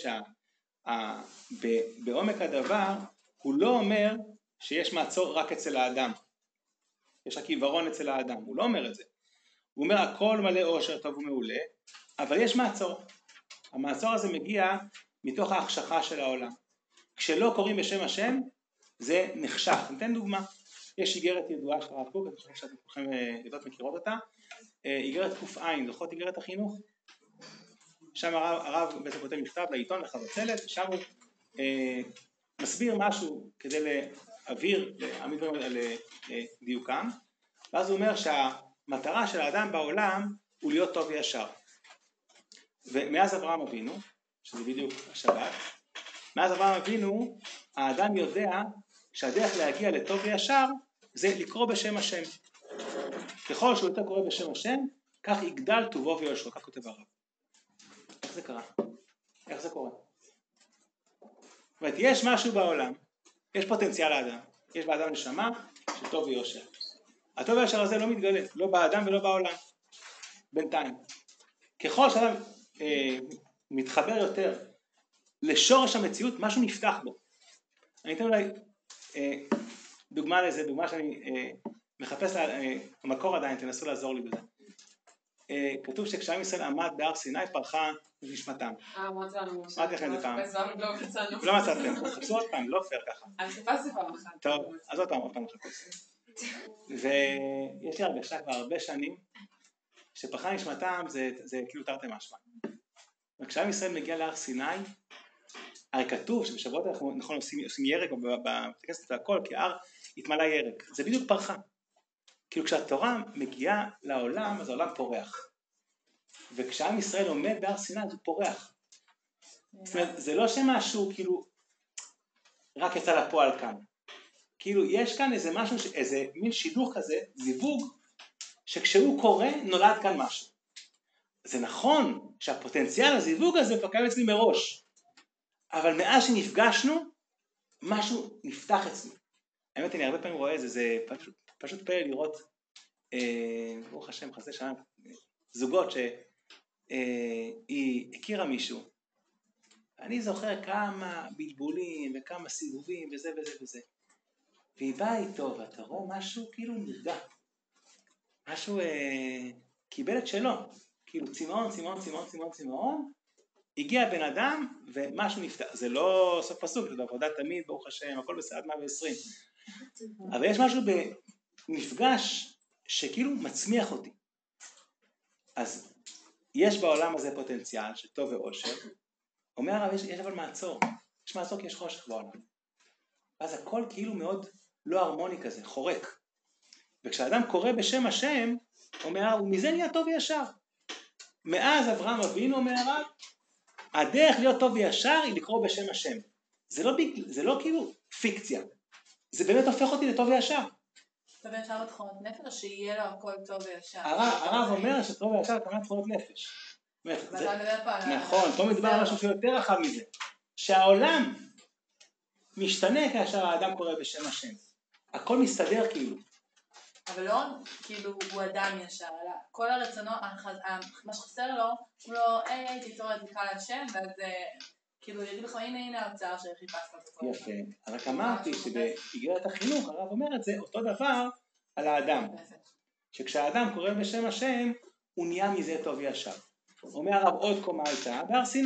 שבעומק הדבר, הוא לא אומר שיש מעצור רק אצל האדם, יש רק עיוורון אצל האדם, הוא לא אומר את זה. הוא אומר הכל מלא אושר טוב ומעולה, אבל יש מעצור. המעצור הזה מגיע מתוך ההחשכה של העולם. כשלא קוראים בשם השם, זה נחשך. ניתן דוגמה. יש איגרת ידועה של הרב קוק, אני חושב שאתם כולכם יודעות מכירות אותה. איגרת ק"ע, זוכרות איגרת החינוך? שם הרב, הרב בעצם כותב מכתב לעיתון, לחבצלת, ושם הוא אה, מסביר משהו כדי להעביר, להעמיד דברים לדיוקם. ואז הוא אומר שהמטרה של האדם בעולם הוא להיות טוב וישר. ומאז אברהם אבינו, שזה בדיוק השבת, מאז אברהם אבינו, האדם יודע שהדרך להגיע לטוב וישר זה לקרוא בשם השם. ככל שהוא יותר קורא בשם השם, כך יגדל טובו ויושרו, כך כותב הרב. איך זה קרה? איך זה קורה? זאת אומרת, יש משהו בעולם, יש פוטנציאל לאדם, יש באדם נשמה של טוב ויושר. הטוב ויושר הזה לא מתגלה, לא באדם ולא בעולם, בינתיים. ככל שאדם אה, מתחבר יותר לשורש המציאות, משהו נפתח בו. אני אתן אולי אה, דוגמה לזה, דוגמה שאני אה, מחפש לה, אה, המקור עדיין, תנסו לעזור לי בזה. כתוב שכשעם ישראל עמד בהר סיני פרחה נשמתם. אה, אמרתי לנו. אמרתי לכם את זה פעם. לא מצאנו. לא מצאתם, חפשו עוד פעם, לא פייר ככה. אני חיפשתי פעם אחת. טוב, אז עוד פעם, עוד פעם חפש. ויש לי הרגשה כבר הרבה שנים, שפרחה נשמתם זה כאילו תרתי משמע. וכשעם ישראל מגיע להר סיני, הרי כתוב שבשבועות אנחנו נכון עושים ירק בכנסת והכל, כי ההר התמלא ירק. זה בדיוק פרחה. כאילו כשהתורה מגיעה לעולם, אז העולם פורח. וכשעם ישראל עומד בהר סיני, אז הוא פורח. זאת אומרת, זה לא שמשהו כאילו רק יצא לפועל כאן. כאילו יש כאן איזה משהו, איזה מין שידוך כזה, זיווג, שכשהוא קורה נולד כאן משהו. זה נכון שהפוטנציאל הזיווג הזה כבר קיים אצלי מראש. אבל מאז שנפגשנו, משהו נפתח אצלי. האמת, אני הרבה פעמים רואה את זה, זה פשוט, פשוט פלא לראות, אה, ברוך השם, חסדי שנה, זוגות שהיא אה, הכירה מישהו. אני זוכר כמה בלבולים וכמה סיבובים וזה וזה וזה. והיא באה איתו, ואתה רואה משהו כאילו נרגע. משהו אה, קיבל את שלו. כאילו צמאון, צמאון, צמאון, צמאון, צמאון. הגיע בן אדם ומשהו נפתח. זה לא סוף פסוק, זה עבודה תמיד, ברוך השם, הכל בסדר עד מאה ועשרים. אבל יש משהו במפגש שכאילו מצמיח אותי. אז יש בעולם הזה פוטנציאל של טוב ואושר. אומר הרב, יש, יש אבל מעצור. יש מעצור כי יש חושך בעולם. ואז הכל כאילו מאוד לא הרמוני כזה, חורק. וכשאדם קורא בשם השם, אומר הרב, ומזה נהיה טוב וישר. מאז אברהם אבינו, אומר הרב, הדרך להיות טוב וישר היא לקרוא בשם השם. זה לא, זה לא כאילו פיקציה. זה באמת הופך אותי לטוב וישר. טוב וישר בתכונות נפש, או שיהיה לו הכל טוב וישר? הרב אומר שטוב וישר כמה תכונות נפש. נכון, פה מדבר על משהו שיותר רחב מזה. שהעולם משתנה כאשר האדם קורא בשם השם. הכל מסתדר כאילו. אבל לא כאילו הוא אדם ישר, אלא כל הרצונו, מה שחסר לו, הוא לא, היי, תיצור את תקרא להשם, ואז כאילו יגיד לך, הנה הנה האוצר שחיפשת אותו. יפה, רק אמרתי שבאיגרת החינוך הרב אומר את זה אותו דבר על האדם. שכשהאדם קורא בשם השם, הוא נהיה מזה טוב וישר. אומר הרב עוד קומה הייתה בהר סיני,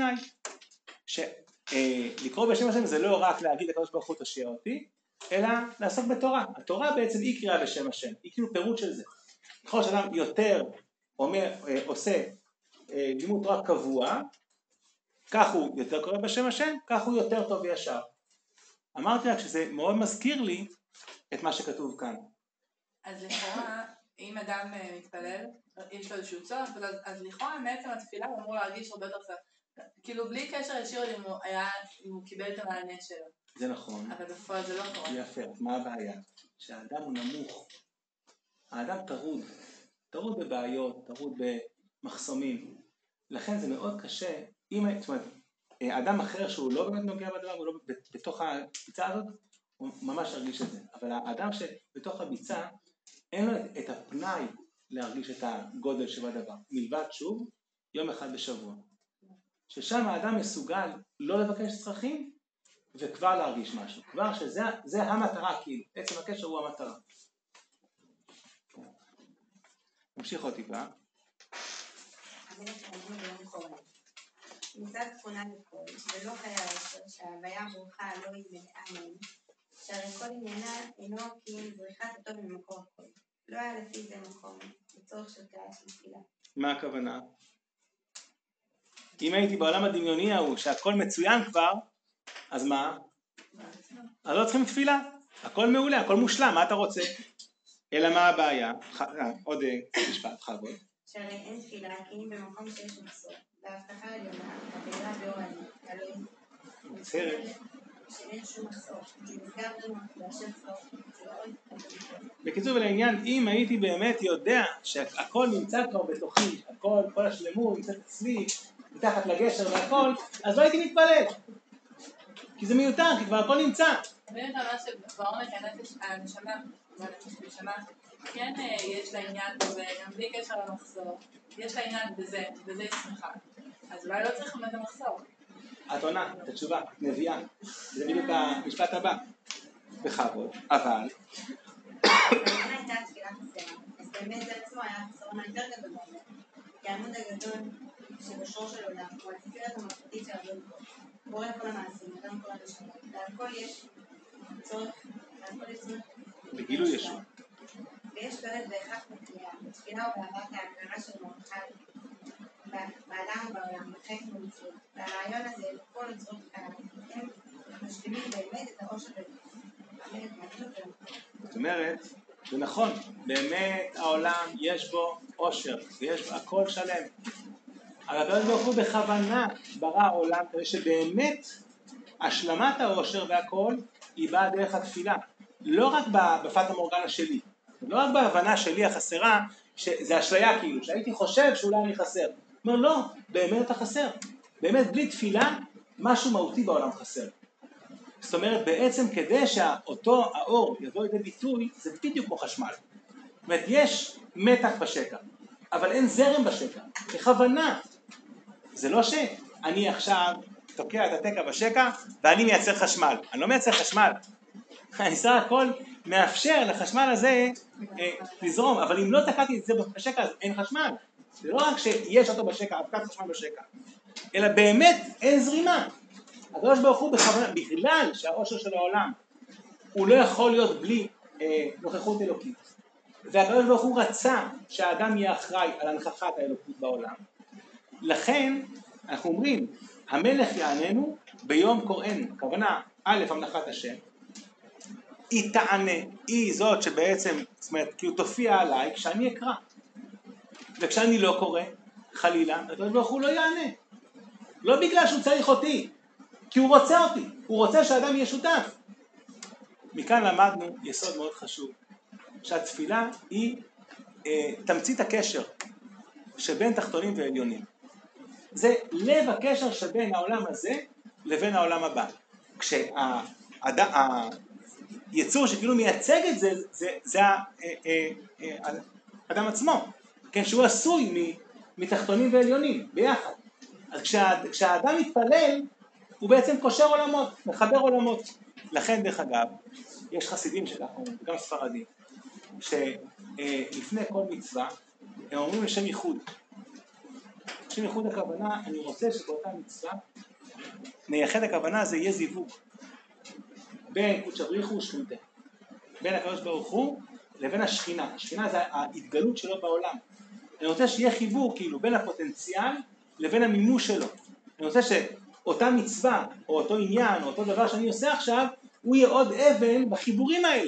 שלקרוא בשם השם זה לא רק להגיד לקדוש ברוך הוא תושיע אותי, אלא לעסוק בתורה. התורה בעצם היא קריאה בשם השם, היא כאילו פירוט של זה. ככל שאדם יותר אומר, עושה לימוד תורה קבוע, כך הוא יותר קורא בשם השם, כך הוא יותר טוב וישר. אמרתי רק שזה מאוד מזכיר לי את מה שכתוב כאן. אז לכאורה, אם אדם מתפלל, יש לו איזשהו צורך, אז לכאורה מעצם התפילה הוא אמור להרגיש הרבה יותר צורך. כאילו בלי קשר ישיר אם הוא, היה, אם הוא קיבל את המענה שלו. זה נכון. אבל בפועל זה לא קורה. יפה, מה הבעיה? שהאדם הוא נמוך. האדם טרוד. טרוד בבעיות, טרוד במחסומים. לכן זה מאוד קשה. אם, זאת אומרת, אדם אחר שהוא לא באמת נוגע בדבר, הוא לא בתוך הביצה הזאת, הוא ממש הרגיש את זה. אבל האדם שבתוך הביצה, אין לו את הפנאי להרגיש את הגודל שבדבר. מלבד שוב, יום אחד בשבוע. ששם האדם מסוגל לא לבקש צרכים, וכבר להרגיש משהו. כבר שזה זה המטרה, כאילו. עצם הקשר הוא המטרה. נמשיך עוד טיפה. מצד תכונה לכל, ולא היה עשר, שההוויה ברוכה לא היא מלאה מהם, שהרי כל עניינה אינו כי אם זריחת הטוב ממקור הכל. לא היה לפי זה מקום, לצורך של קריאה של תפילה. מה הכוונה? אם הייתי בעולם הדמיוני ההוא, שהכל מצוין כבר, אז מה? אז לא צריכים תפילה. הכל מעולה, הכל מושלם, מה אתה רוצה? אלא מה הבעיה? עוד משפט, חבוד. שהרי אין תפילה, כי אם במקום שיש מחסור, וההבטחה העליונה, הבעירה באור העליון, הלוא היא מצהרת. שאין שום מחסור, כי נסגר לנו להשם צרוף, זה לא עוד בקיצור ולעניין, אם הייתי באמת יודע שהכל נמצא כבר בתוכי, הכל, כל השלמות נמצאת אצלי, מתחת לגשר והכל, אז לא הייתי מתפלל. כי זה מיותר, כי כבר הכל נמצא. אני יודעת מה שבעומק הנפש, הנשמה, והנפש בשמה, כן יש לה עניין בזה, גם בלי קשר למחסור, יש לה עניין בזה, בזה היא שמחה. אז אולי לא צריך באמת המחסור. את עונה, את התשובה, את נביאה. זה בדיוק המשפט הבא. בכבוד, אבל... אם הייתה תפילה חסרה, אז באמת זה עצמו היה חסרונה יותר גדול. כעמוד הגדול שבשור של עולם, הוא התפארת המלכותית של אדון פה. בורא כל המעשים, אדם כל הרשמות. להכל יש צורך, להכל יש צורך. בגילוי ישוע. ויש תועלת בהכרח בתפילה, בתפילה ובאהבת ההכרה של מרדכי באדם ובעולם, בחלק ומצוות. והרעיון הזה, כל מצוות חייו, הם משלימים באמת את העושר הזה. זאת אומרת, זה נכון, באמת העולם יש בו עושר, יש בו הכל שלם. אבל הקדוש ברוך הוא בכוונה ברא העולם כדי שבאמת השלמת העושר והכל היא באה דרך התפילה. לא רק בפת המורגנה שלי, לא רק בהבנה שלי החסרה, שזה אשליה כאילו, שהייתי חושב שאולי אני חסר. אומר לא, באמת אתה חסר. באמת בלי תפילה משהו מהותי בעולם חסר. זאת אומרת בעצם כדי שאותו האור יבוא לידי ביטוי זה בדיוק כמו חשמל. זאת אומרת יש מתח בשקע, אבל אין זרם בשקע, בכוונה. זה לא שאני עכשיו תוקע את התקע בשקע ואני מייצר חשמל. אני לא מייצר חשמל. אני סך הכל מאפשר לחשמל הזה אה, לזרום, אבל אם לא תקעתי את זה בשקע אז אין חשמל. זה לא רק שיש אותו בשקע, אבקת חשמל בשקע, אלא באמת אין זרימה. הקדוש ברוך הוא בכוונה, בגלל שהעושר של העולם הוא לא יכול להיות בלי אה, נוכחות אלוקית, והקדוש ברוך הוא רצה שהאדם יהיה אחראי על הנכחת האלוקות בעולם, לכן אנחנו אומרים המלך יעננו ביום קוראנו. הכוונה א' המלכת השם, היא תענה, היא זאת שבעצם, זאת אומרת, כי הוא תופיע עליי כשאני אקרא, וכשאני לא קורא חלילה הקדוש ברוך הוא לא יענה, לא בגלל שהוא צריך אותי, כי הוא רוצה אותי, הוא רוצה שהאדם יהיה שותף. מכאן למדנו יסוד מאוד חשוב, שהתפילה היא אה, תמצית הקשר שבין תחתונים ועליונים. זה לב הקשר שבין העולם הזה לבין העולם הבא. כשהיצור שכאילו מייצג את זה, זה, זה האדם עצמו, כן, שהוא עשוי מתחתונים ועליונים ביחד. אז כשה, כשהאדם מתפלל, הוא בעצם קושר עולמות, מחבר עולמות. לכן דרך אגב, יש חסידים שלך, גם ספרדים, שלפני כל מצווה, הם אומרים לשם ייחוד. לשם ייחוד הכוונה, אני רוצה שבאותה מצווה, נייחד הכוונה זה יהיה זיווג. בין קודש הבריחו ושכינתה. בין הקדוש ברוך הוא לבין השכינה. השכינה זה ההתגלות שלו בעולם. אני רוצה שיהיה חיבור כאילו בין הפוטנציאל לבין המימוש שלו. אני רוצה שאותה מצווה או אותו עניין או אותו דבר שאני עושה עכשיו הוא יהיה עוד אבן בחיבורים האלה.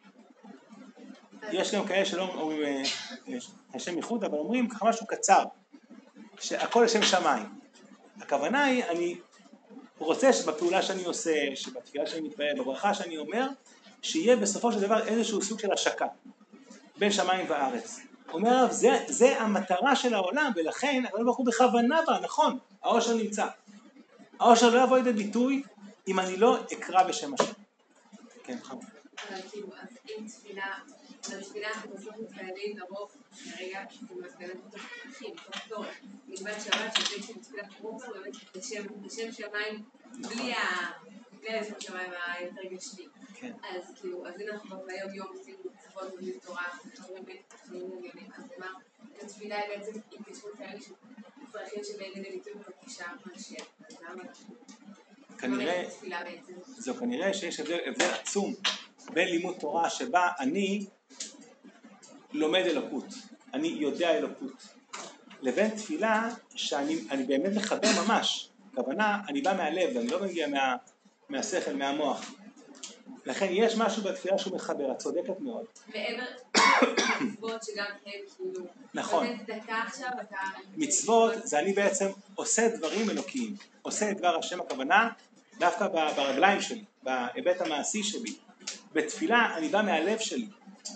יש גם כאלה שלא אומרים השם ייחוד, אבל אומרים ככה משהו קצר, שהכל לשם שמיים. הכוונה היא, אני רוצה שבפעולה שאני עושה, שבתפילה שאני מתפעל, בברכה שאני אומר, שיהיה בסופו של דבר איזשהו סוג של השקה בין שמיים וארץ. אומר הרב, זה, זה המטרה של העולם, ולכן הקדוש ברוך הוא בכוונה בה, נכון, העושר נמצא. העושר לא יבוא לידי ביטוי אם אני לא אקרא בשם השם. כן, חמור. אבל כאילו, אז אם תפילה, בתפילה אנחנו בסוף מתפעלים לרוב, מהרגע שאתם מתפעלים אותו פתחים, אותו צורך. מלבד שבת שזה שמתפילה פרופר, באמת בשם שמיים, בלי לשם שמיים היותר גשמי. אז כאילו, אז הנה אנחנו ביום יום עושים מצוות ובלי תורה, חברים בין תחתונים עליונים, אז מה, התפילה היא בעצם התקשרות כאלה שצריכים שבאים לידי ביטוי בפגישה מהשם, אז למה כנראה, זו כנראה שיש הבדל, הבדל עצום בין לימוד תורה שבה אני לומד אלוקות, אני יודע אלוקות, לבין תפילה שאני אני באמת מחבר ממש. הכוונה, אני בא מהלב, אני לא מגיע מה, מהשכל, מהמוח. לכן יש משהו בתפילה שהוא מחבר, את צודקת מאוד. מעבר מצוות שגם הם כאילו, נכון. מצוות זה אני בעצם עושה דברים אלוקיים, עושה את דבר השם, הכוונה דווקא ברגליים שלי, בהיבט המעשי שלי. בתפילה אני בא מהלב שלי,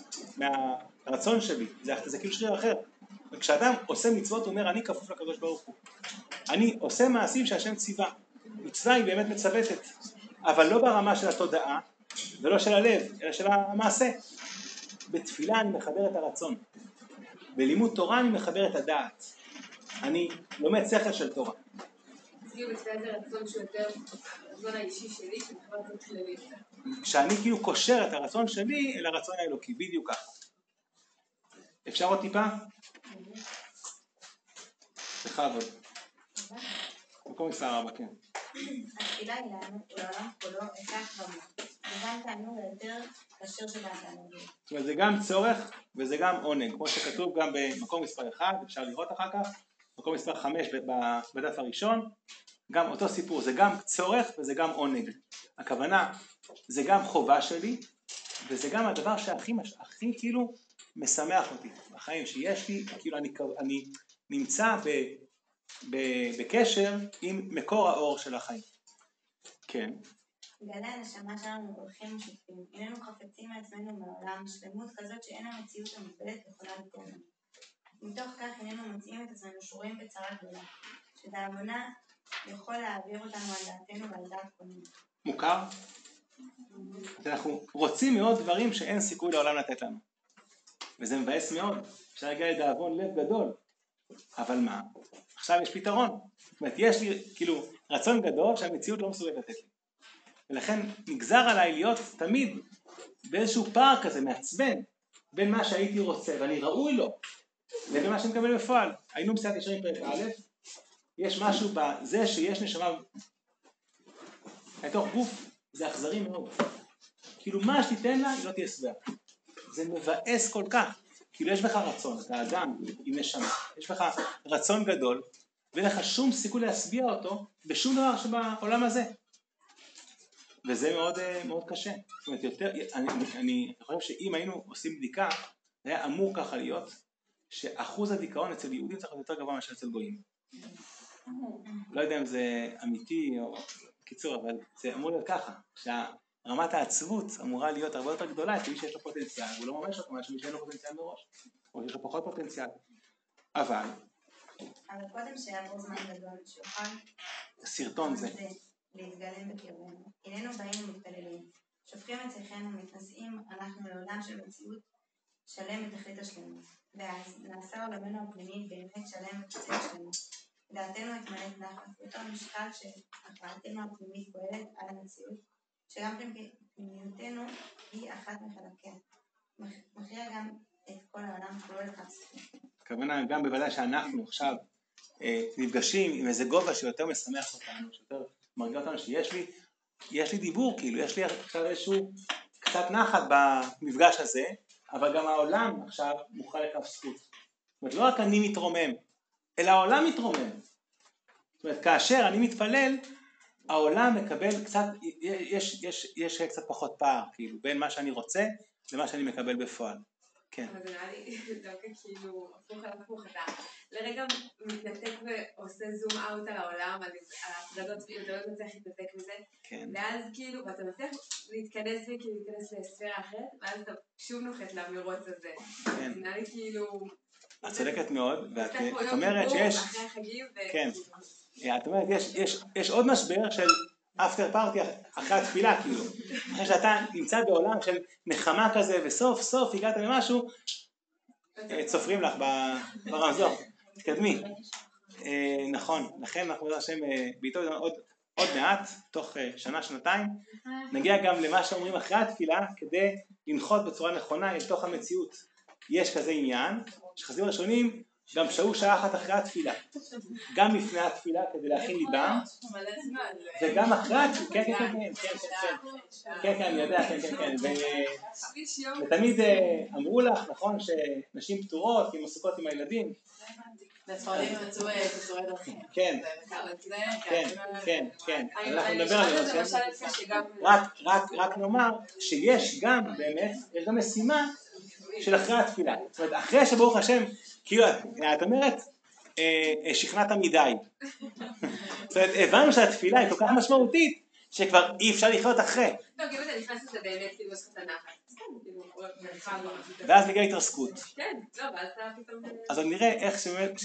מהרצון שלי, זה, זה כאילו שריר אחר. וכשאדם עושה מצוות הוא אומר אני כפוף לקדוש ברוך הוא, אני עושה מעשים שהשם ציווה. מצווה היא באמת מצוותת, אבל לא ברמה של התודעה ולא של הלב, אלא של המעשה. בתפילה אני מחבר את הרצון, בלימוד תורה אני מחבר את הדעת, אני לומד שכל של תורה. כאילו בתפילה זה רצון שהוא יותר רצון האישי שלי, שמחבר רצון כללי. כשאני כאילו קושר את הרצון שלי אל הרצון האלוקי, בדיוק ככה. אפשר עוד טיפה? בכבוד. מקום מספר ארבע, כן. התפילה היא לעולם כולו את ההחרמה, וגם תענוג היותר קשר שבתענוגים. זאת אומרת, זה גם צורך וזה גם עונג, כמו שכתוב גם במקום מספר אחד, אפשר לראות אחר כך, מקום מספר חמש בדף הראשון, גם אותו סיפור, זה גם צורך וזה גם עונג. הכוונה, זה גם חובה שלי, וזה גם הדבר שהכי הכי כאילו משמח אותי בחיים, שיש לי, כאילו אני, אני נמצא ב, ב, בקשר עם מקור האור של החיים. כן. גלי הנשמה שלנו הולכים משותפים, איננו חפצים מעצמנו מעולם, שלמות כזאת שאין המציאות המוגבלת יכולה לתת לנו. מתוך כך איננו מוצאים את עצמנו שרויים בצרה גדולה, שדאבונה יכול להעביר אותנו על דעתנו ועל דעת קונים. מוכר? אנחנו רוצים מאוד דברים שאין סיכוי לעולם לתת לנו. וזה מבאס מאוד. אפשר להגיע לדאבון לב גדול. אבל מה? עכשיו יש פתרון. זאת אומרת, יש לי כאילו רצון גדול שהמציאות לא מסוגלת לתת לי. ולכן נגזר עליי להיות תמיד באיזשהו פער כזה מעצבן בין מה שהייתי רוצה ואני ראוי לו לבין מה שאני מקבל בפועל. היינו בסייעת ישרים פרק א', יש משהו בזה שיש נשמה לתוך גוף, זה אכזרי מאוד. כאילו מה שתיתן לה, היא לא תהיה שבעה. זה מבאס כל כך. כאילו יש בך רצון, אתה אדם עם נשמה, יש בך רצון גדול, ואין לך שום סיכוי להשביע אותו בשום דבר שבעולם הזה. וזה מאוד, מאוד קשה. זאת אומרת, יותר, אני, אני חושב שאם היינו עושים בדיקה, זה היה אמור ככה להיות, שאחוז הדיכאון אצל יהודים צריך להיות יותר גבוה מאשר אצל גויים. לא יודע אם זה אמיתי או קיצור, אבל זה אמור להיות ככה, שרמת העצבות אמורה להיות הרבה יותר גדולה, כי מי שיש לו פוטנציאל, הוא לא ממש אותו, מי שאין לו פוטנציאל מראש, או שיש לו פחות פוטנציאל. אבל... אבל קודם שיעבור זמן גדול, שיוכל... סרטון זה. להתגלם בקרבנו. איננו באים ומתפללים. שופכים את שיחנו ומתנשאים אנחנו לעולם של מציאות שלם בתכלית השלמות. ואז נעשה עולמנו הפנימי באמת שלם וקצת השלמות. דעתנו התמלאת נחת, אותו משקל שהכרעתנו הפנימית פועלת על המציאות, שגם פנימיותנו היא אחת מחלקיה. מכריע גם את כל העולם כולו לכף. הכוונה גם בוודאי שאנחנו עכשיו אה, נפגשים עם איזה גובה שיותר משמח אותנו, שיותר מרגיע אותנו שיש לי, יש לי דיבור, כאילו, יש לי עכשיו איזשהו קצת נחת במפגש הזה, אבל גם העולם עכשיו מוכן לכף זכות. זאת אומרת, לא רק אני מתרומם, אלא העולם מתרומם. זאת אומרת, כאשר אני מתפלל, העולם מקבל קצת, יש, יש, יש קצת פחות פער, כאילו, בין מה שאני רוצה למה שאני מקבל בפועל. כן. אבל זה נראה לי דווקא כאילו, הפוך על הפוך, אתה לרגע מתנתק ועושה זום אאוט על העולם, על ההפרדות, ואתה לא מצליח להתנתק מזה, ואז כאילו, ואתה מצליח להתכנס וכאילו להתכנס לספירה אחרת, ואז אתה שוב נוחת למרוץ הזה. זה נראה לי כאילו... את צודקת מאוד, ואת אומרת שיש... אחרי החגים ו... כן. את אומרת, יש עוד משבר של אפטר פארטי אחרי התפילה, כאילו. אחרי שאתה נמצא בעולם של נחמה כזה, וסוף סוף הגעת למשהו, צופרים לך ברמזור. תקדמי. נכון, לכן אנחנו בעזרת השם בעיתו עוד מעט, תוך שנה, שנתיים, נגיע גם למה שאומרים אחרי התפילה, כדי לנחות בצורה נכונה אל תוך המציאות. יש כזה עניין, שחסידים ראשונים גם שהו שעה אחת אחרי התפילה, גם לפני התפילה כדי להכין ליבם, וגם אחרי התפילה, כן, כן, כן, כן, כן, כן, אני יודע, כן, כן, כן, ותמיד אמרו לך, נכון, שנשים פטורות, כי הן עסוקות עם הילדים, לספרדים מצאו תצורי דרכים. כן, כן, כן, כן, אנחנו נדבר על זה, רק נאמר שיש גם, באמת, יש גם משימה של אחרי התפילה, זאת אומרת, אחרי שברוך השם, כאילו, את אומרת, שכנעת מדי. זאת אומרת, הבנו שהתפילה היא כל כך משמעותית, שכבר אי אפשר לחיות אחרי. לא, כאילו אתה נכנס לזה באמת, כאילו, יש לך את הנחת. ואז מגיעה התרסקות. כן, לא, ואז אתה פתאום... אז עוד נראה איך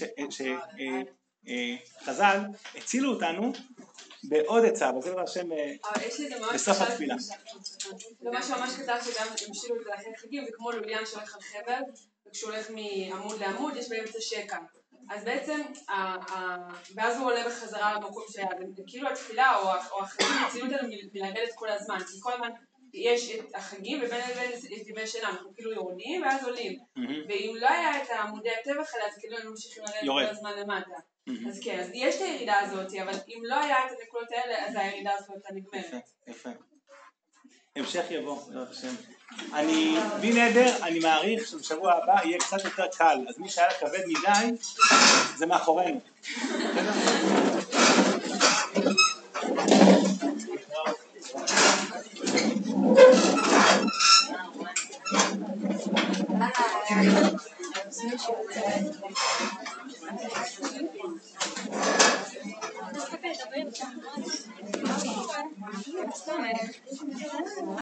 שחז"ל הצילו אותנו בעוד עצה, וזה דבר השם בסוף התפילה. זה מה שממש כתב שגם המשילו את זה לאחרי חגים, זה כמו לוליין שהולך על חבל, וכשהוא הולך מעמוד לעמוד, יש באמצע שקע. אז בעצם, ואז הוא עולה בחזרה למקום שהיה, כאילו התפילה או החגים הצילות אותנו מלרדת כל הזמן, כי כל הזמן יש את החגים ובין לבין יש ימי שינה, אנחנו כאילו יורדים ואז עולים. ואם לא היה את עמודי הטבח האלה, אז כאילו אנחנו ממשיכים לרדת כל הזמן למטה. אז כן, אז יש את הירידה הזאת, אבל אם לא היה את הנקודות האלה, אז הירידה הזאת הייתה נגמרת. יפה, יפה. המשך יבוא, בעזרת השם. אני, בלי נדר, אני מעריך שבשבוע הבא יהיה קצת יותר קל, אז מי שהיה כבד מדי, זה מאחורינו. Thank you.